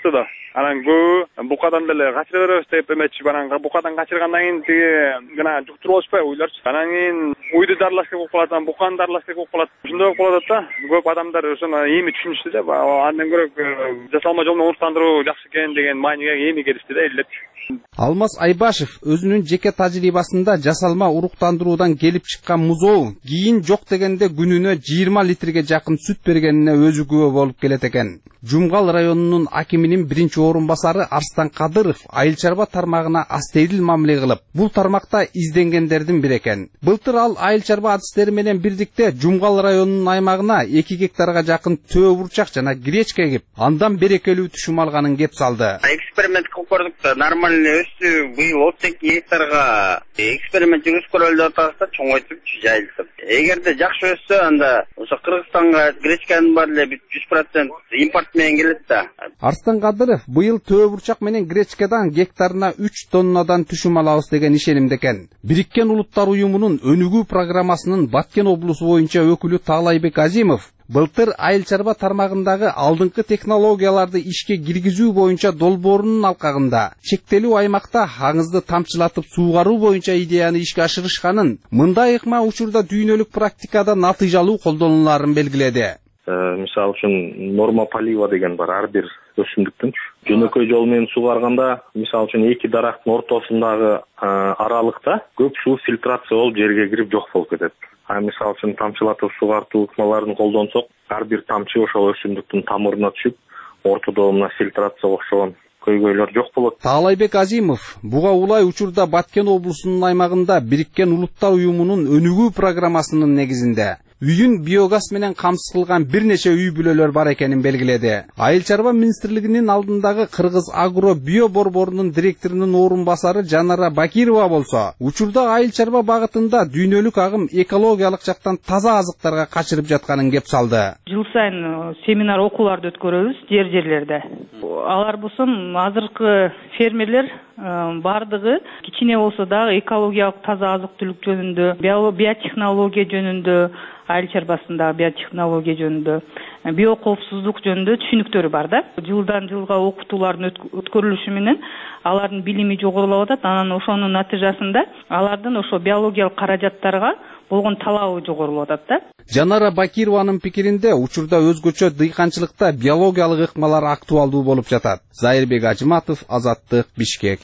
Speaker 3: да. Анан көбү букадан деле качыра беребиз деп эметчи. Анан букадан качыргандан кийин тиги гана жуктуруп алышпайбы уйларчы. Анан кийин уйду дарылаш керек болуп калат, буканы дарылаш керек болуп калат. Ушундай болуп калат да. Көп адамдар ошону эми түшүнүштү да. Андан көрө жасалма жол менен уруктандыруу жакшы экен деген мааниге эми келишти да элдер.
Speaker 19: Алмаз Айбашев өзүнүн жеке тажрыйбасында жасалма уруктандыруудан келип чыккан музоо кийин жок дегенде күнүнө 20 литрге жакын сүт бергенине өзү күбө болуп келет экен. Жумгал районунун акиминин биринчи орун басары Арстан Кадыров айыл чарба тармагына астейдил мамиле кылып, бул тармакта изденгендердин бири экен. Былтыр ал айыл чарба адистери менен бирдикте Жумгал районунун аймагына 2 гектарга жакын төө бурчак жана гречка эгип, андан берекелүү түшүм алганын кеп салды.
Speaker 20: Эксперимент кылып көрдүк да, нормально өстү. Быйыл 32 гектарга эксперимент жүргүзүп көрөлү деп атабызда, чоңойтуп жайылтып. Эгерде жакшы өссө, анда ошо Кыргызстанга гречканын баары эле 100% импорт менен келет да.
Speaker 19: Арстан Кадыров быйыл төө бурчак менен гречкадан гектарына 3 тоннадан түшүм алабыз деген ишенимде экен. Бириккен Улуттар уюмунун өнүгүү программасынын Баткен облусу боюнча өкүлү Таалайбек Азимов былтыр айыл чарба тармагындагы алдыңкы технологияларды ишке киргизүү боюнча долбоорунун алкагында чектелүү аймакта аңызды тамчылатып суугаруу боюнча идеяны ишке ашырышканын, мындай ыкма учурда дүйнөлүк практикада натыйжалуу колдонуларын белгиледи.
Speaker 21: Мисалы үчүн норма полива деген бар, ар бир өсүмдүктүн жөнөкөй жол менен суугарганда, мисалы үчүн эки дарактын ортосундагы аралыкта көп суу фильтрация болуп жерге кирип жок болуп кетет. Мисалы үчүн тамчылатып суугартуу ыкмаларын колдонсок, ар бир тамчы ошол өсүмдүктүн тамырына түшүп, ортодо мына фильтрация окшогон көйгөйлөр жок болот.
Speaker 19: Таалайбек Азимов буга улай учурда Баткен облусунун аймагында Бириккен Улуттар уюмунун өнүгүү программасынын негизинде үйүн биогаз менен камсыз кылган бир нече үй бүлөлөр бар экенин белгиледи. Айыл чарба министрлигинин алдындагы Кыргыз Агро био борборунун директорунун орун басары Жанара Бакирова болсо, учурда айыл чарба багытында дүйнөлүк агым экологиялык жактан таза азыктарга качырып жатканын кеп салды.
Speaker 23: Жыл сайын семинар окууларды өткөрөбүз жерлерде. Алар болсо азыркы фермерлер бардыгы кичине болсо дагы экологиялык таза азык-түлүк жөнүндө, биотехнология жөнүндө, айыл чарбасында биотехнология жөнүндө, биокоопсуздук жөнүндө түшүнүктөрү бар да. Жылдан жылга окутуулардын өткөрүлүшү менен алардын билими жогорулап атат. Анан ошонун натыйжасында алардын ошо биологиялык каражаттарга болгон талабы жогорулап атат да.
Speaker 19: Жанара Бакированын пикиринде учурда өзгөчө дыйканчылыкта биологиялык ыкмалар актуалдуу болуп жатат. Зайырбек Ажыматов, Азаттык, Бишкек.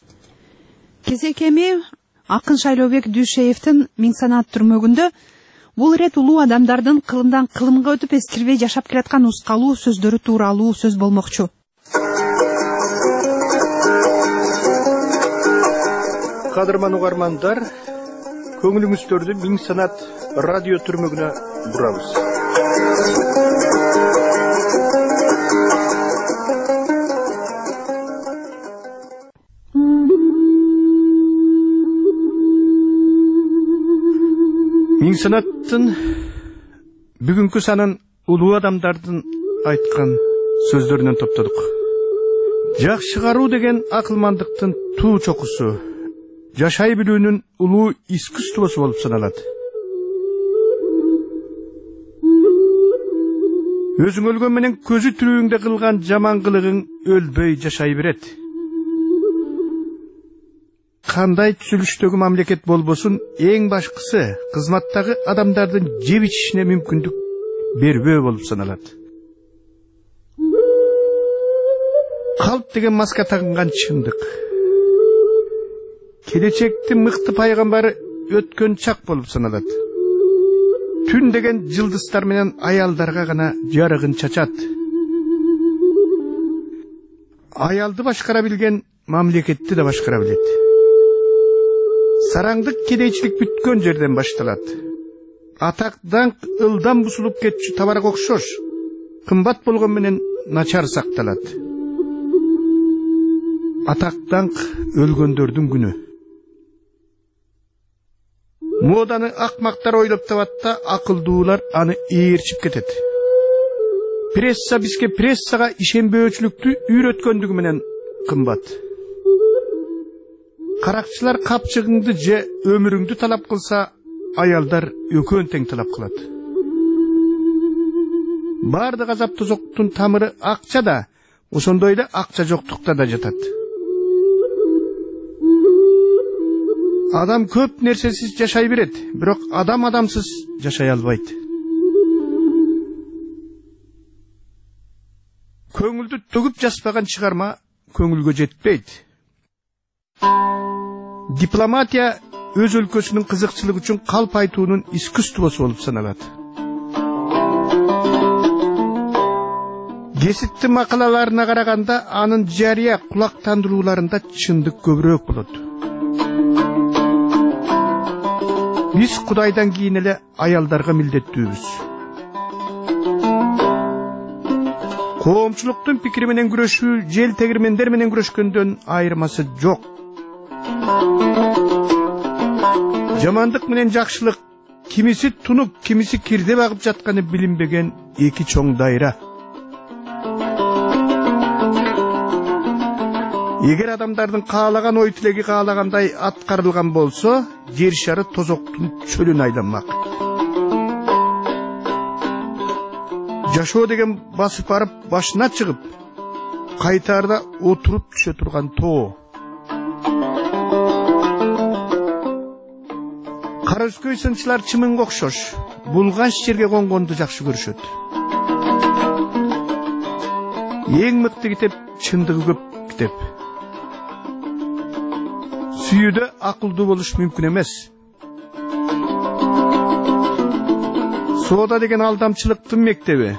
Speaker 22: Кезекеми Акын Шайлообек Дүйшеевдин Миң Санат түрмөгүндө бул ирет улуу адамдардын кылымдан кылымга өтүп эскирбей жашап келаткан ускалуу сөздөрү тууралуу сөз болмокчу.
Speaker 24: Кадырман угармандар, көңүлүңүздөрдү Миң Санат радио түрмөгүнө бурабыз. Миң Санаттын бүгүнкү санын улуу адамдардын айткан сөздөрүнөн топтодук. Жакшыгаруу деген акылмандыктын туу чокусу, жашай билүүнүн улуу искусствосу болуп саналат. Өзүң өлгөн менен көзү тирүүңдө кылган жаман кылыгың өлбөй жашай берет. Кандай түзүлүштөгү мамлекет болбосун, эң башкысы кызматтагы адамдардын жеп ичишине мүмкүндүк бербөө болуп саналат. Калп деген маска тагынган чындык. Келечектин мыкты пайгамбары өткөн чак болуп саналат. Түн деген жылдыздар менен аялдарга гана жарыгын чачат. Аялды башкара билген мамлекетти да башкара билет. Сараңдык кедейчилик бүткөн жерден башталат. Атак даңк ылдам бусулуп кетчү табарга окшош, кымбат болгон менен начар сакталат. Атак даңк өлгөндөрдүн күнү. Моданы акмактар ойлоп табат да, акылдуулар аны ээрчип кетет. Пресса бизге прессага ишенбөөчүлүктү үйрөткөндүгү менен кымбат. Каракчылар капчыгыңды же өмүрүңдү талап кылса, аялдар өкөн тең талап кылат. Бардык азап тозоктун тамыры акчада, ошондой эле акча жоктукта да жатат. Адам көп нерсесиз жашай берет, бирок адам адамсыз жашай албайт. Көңүлдү төгүп жазбаган чыгарма көңүлгө жетпейт. Дипломатия өз өлкөсүнүн кызыкчылыгы үчүн калп айтуунун искусствосу болуп саналат. Кесиптин макалаларына караганда анын жарыя кулактандырууларында чындык көбүрөөк болот. Биз Кудайдан кийин эле аялдарга милдеттүүбүз. Коомчулуктун пикири менен күрөшүү жел тегирмендер менен күрөшкөндөн айырмасы жок. Жамандык менен жакшылык кимиси тунуп, кимиси кирде багып жатканы билинбеген эки чоң дайра. Эгер адамдардын каалаган ой тилеги каалагандай аткарылган болсо, жер шары тозоктун чөлүн айланмак. Жашоо деген басып барып башына чыгып, кайтаарда отуруп түшө турган тоо. Кара өскөй сынчылар чымынга окшош, булган жерге конгонду жакшы көрүшөт. Эң мыкты китеп чындыгы көп китеп. Сүйүүдө акылдуу болуш мүмкүн эмес. Соода деген алдамчылыктын мектеби.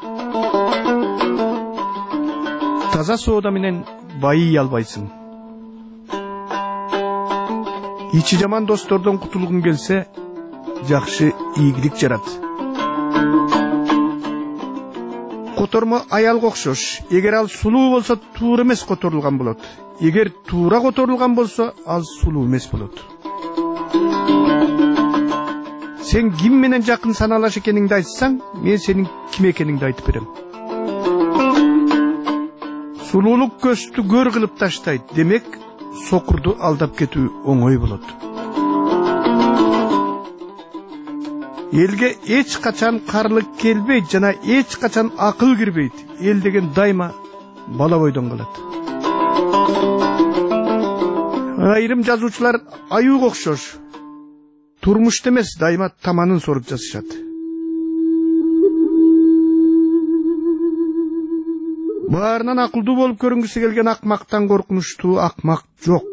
Speaker 24: Таза соода менен байый албайсың. Ичи жаман достордон кутулгуң келсе, жакшы ийгилик жарат. Котормо аялга окшош. Эгер ал сулуу болсо туура эмес которулган болот. Эгер туура которулган болсо, ал сулуу эмес болот. Сен ким менен жакын саналаш экениңди айтсаң, мен сенин ким экениңди айтып берем. Сулуулук көздү көр кылып таштайт. Демек, сокурду алдап кетүү оңой болот. Элге эч качан карлык келбейт жана эч качан акыл кирбейт. Эл деген дайыма бала бойдон калат. Айрым жазуучулар аюуга окшош. Турмушта эмес, дайыма таманын соруп жазышат. Баарынан акылдуу болуп көрүнгүсү келген акмактан коркунучтуу акмак жок.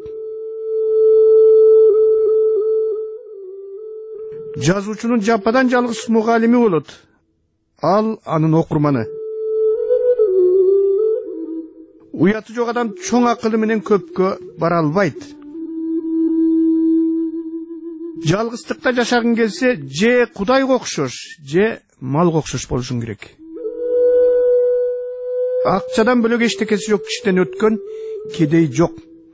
Speaker 24: Жазуучунун жападан жалгыз мугалими болот. Ал анын окурманы. Уяты жок адам чоң акылы менен көпкө бара албайт. Жалгыздыкта жашагың келсе, же Кудайга окшош, же малга окшош болушуң керек. Акчадан бөлөк эчтекеси жок кишиден өткөн кедей жок.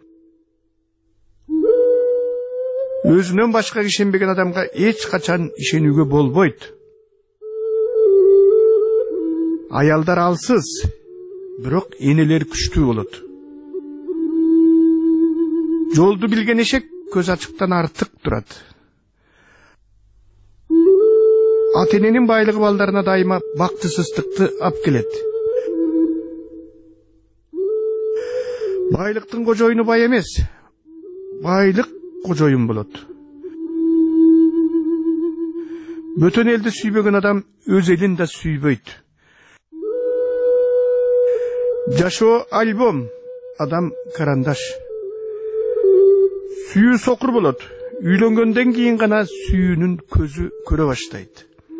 Speaker 24: Өзүнөн башка ишенбеген адамга эч качан ишенүүгө болбойт. Аялдар алсыз, бирок энелер күчтүү болот. Жолду билген эшек көз ачыктан артык турат. Ата-эненин байлыгы балдарына дайыма бактысыздыкты алып келет. Байлыктын кожоюну бай эмес, байлык кожоюн болот. Бөтөн элди сүйбөгөн адам өз элин да сүйбөйт. Жашоо альбом, адам карандаш. Сүйүү сокур болот. Үйлөнгөндөн кийин гана сүйүүнүн көзү көрө баштайт.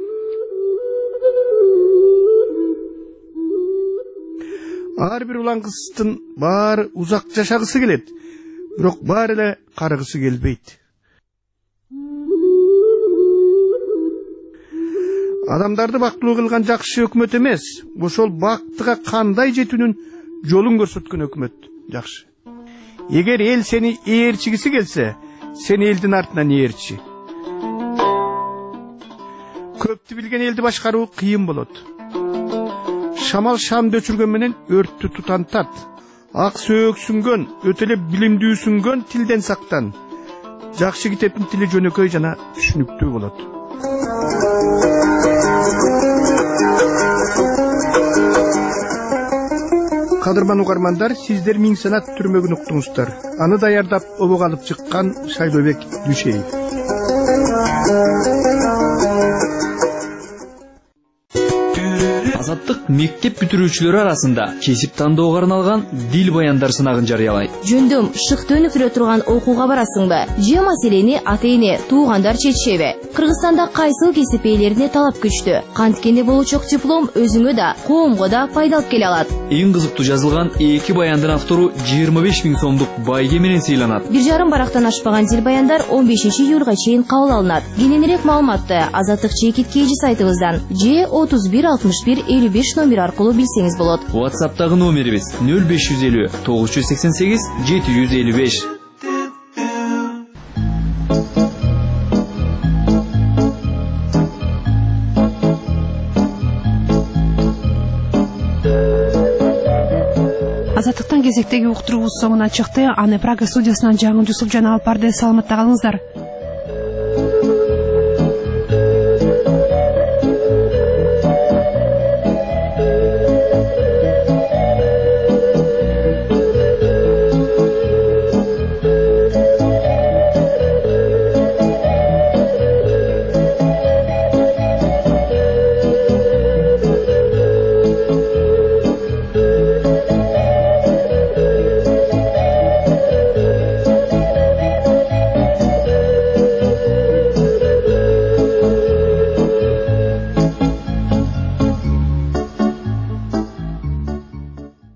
Speaker 24: Ар бир улан кыздын баары узак жашагысы келет, бирок баары эле карыгысы келбейт. Адамдарды бактылуу кылган жакшы өкмөт эмес, ошол бактыга кандай жетүүнүн жолун көрсөткөн өкмөт жакшы. Эгер эл сени ээрчигиси келсе, сен элдин артынан ээрчи. Көптү билген элди башкаруу кыйын болот. Шамал шамды өчүргөн менен өрттү тутантат. Ак сөөксүнгөн, өтөлөп билимдүүсүнгөн тилден сактан. Жакшы китептин тили жөнөкөй жана түшүнүктүү болот. Кадырман угармандар, сиздер Миң Санат түрмөгүн уктуңуздар. Аны даярдап обого алып чыккан Шайлообек Дүшеев.
Speaker 9: Азаттык мектеп бүтүрүүчүлөрү арасында кесип тандоого арналган дил баяндар сынагын жарыялайт.
Speaker 2: Жөндөм шыкты өнүктүрө турган окууга барасыңбы? Же маселени ата-эне, туугандар чечишеби? Кыргызстанда кайсыл кесип ээлерине талап күчтүү. Канткенде болучок диплом өзүңө да, коомго да пайда алып келе алат.
Speaker 9: Эң кызыктуу жазылган 2 баяндын автору 25 000 сомдук байге менен сыйланат.
Speaker 2: 1,5 барактан ашпаган дил баяндар 15 июлга чейин кабыл алынат. Кененирээк маалыматты Азаттык чекиткейжи сайтыбыздан же 31 61 55 номер аркылуу билсеңиз болот.
Speaker 9: WhatsApp'тагы номерибиз 0550 988 755.
Speaker 22: Азаттыктан кезектеги уктуруубуз соңуна чыкты. Аны Прага студиясынан Жаңы Жусуп жана Алып барды. Саламатта калыңыздар.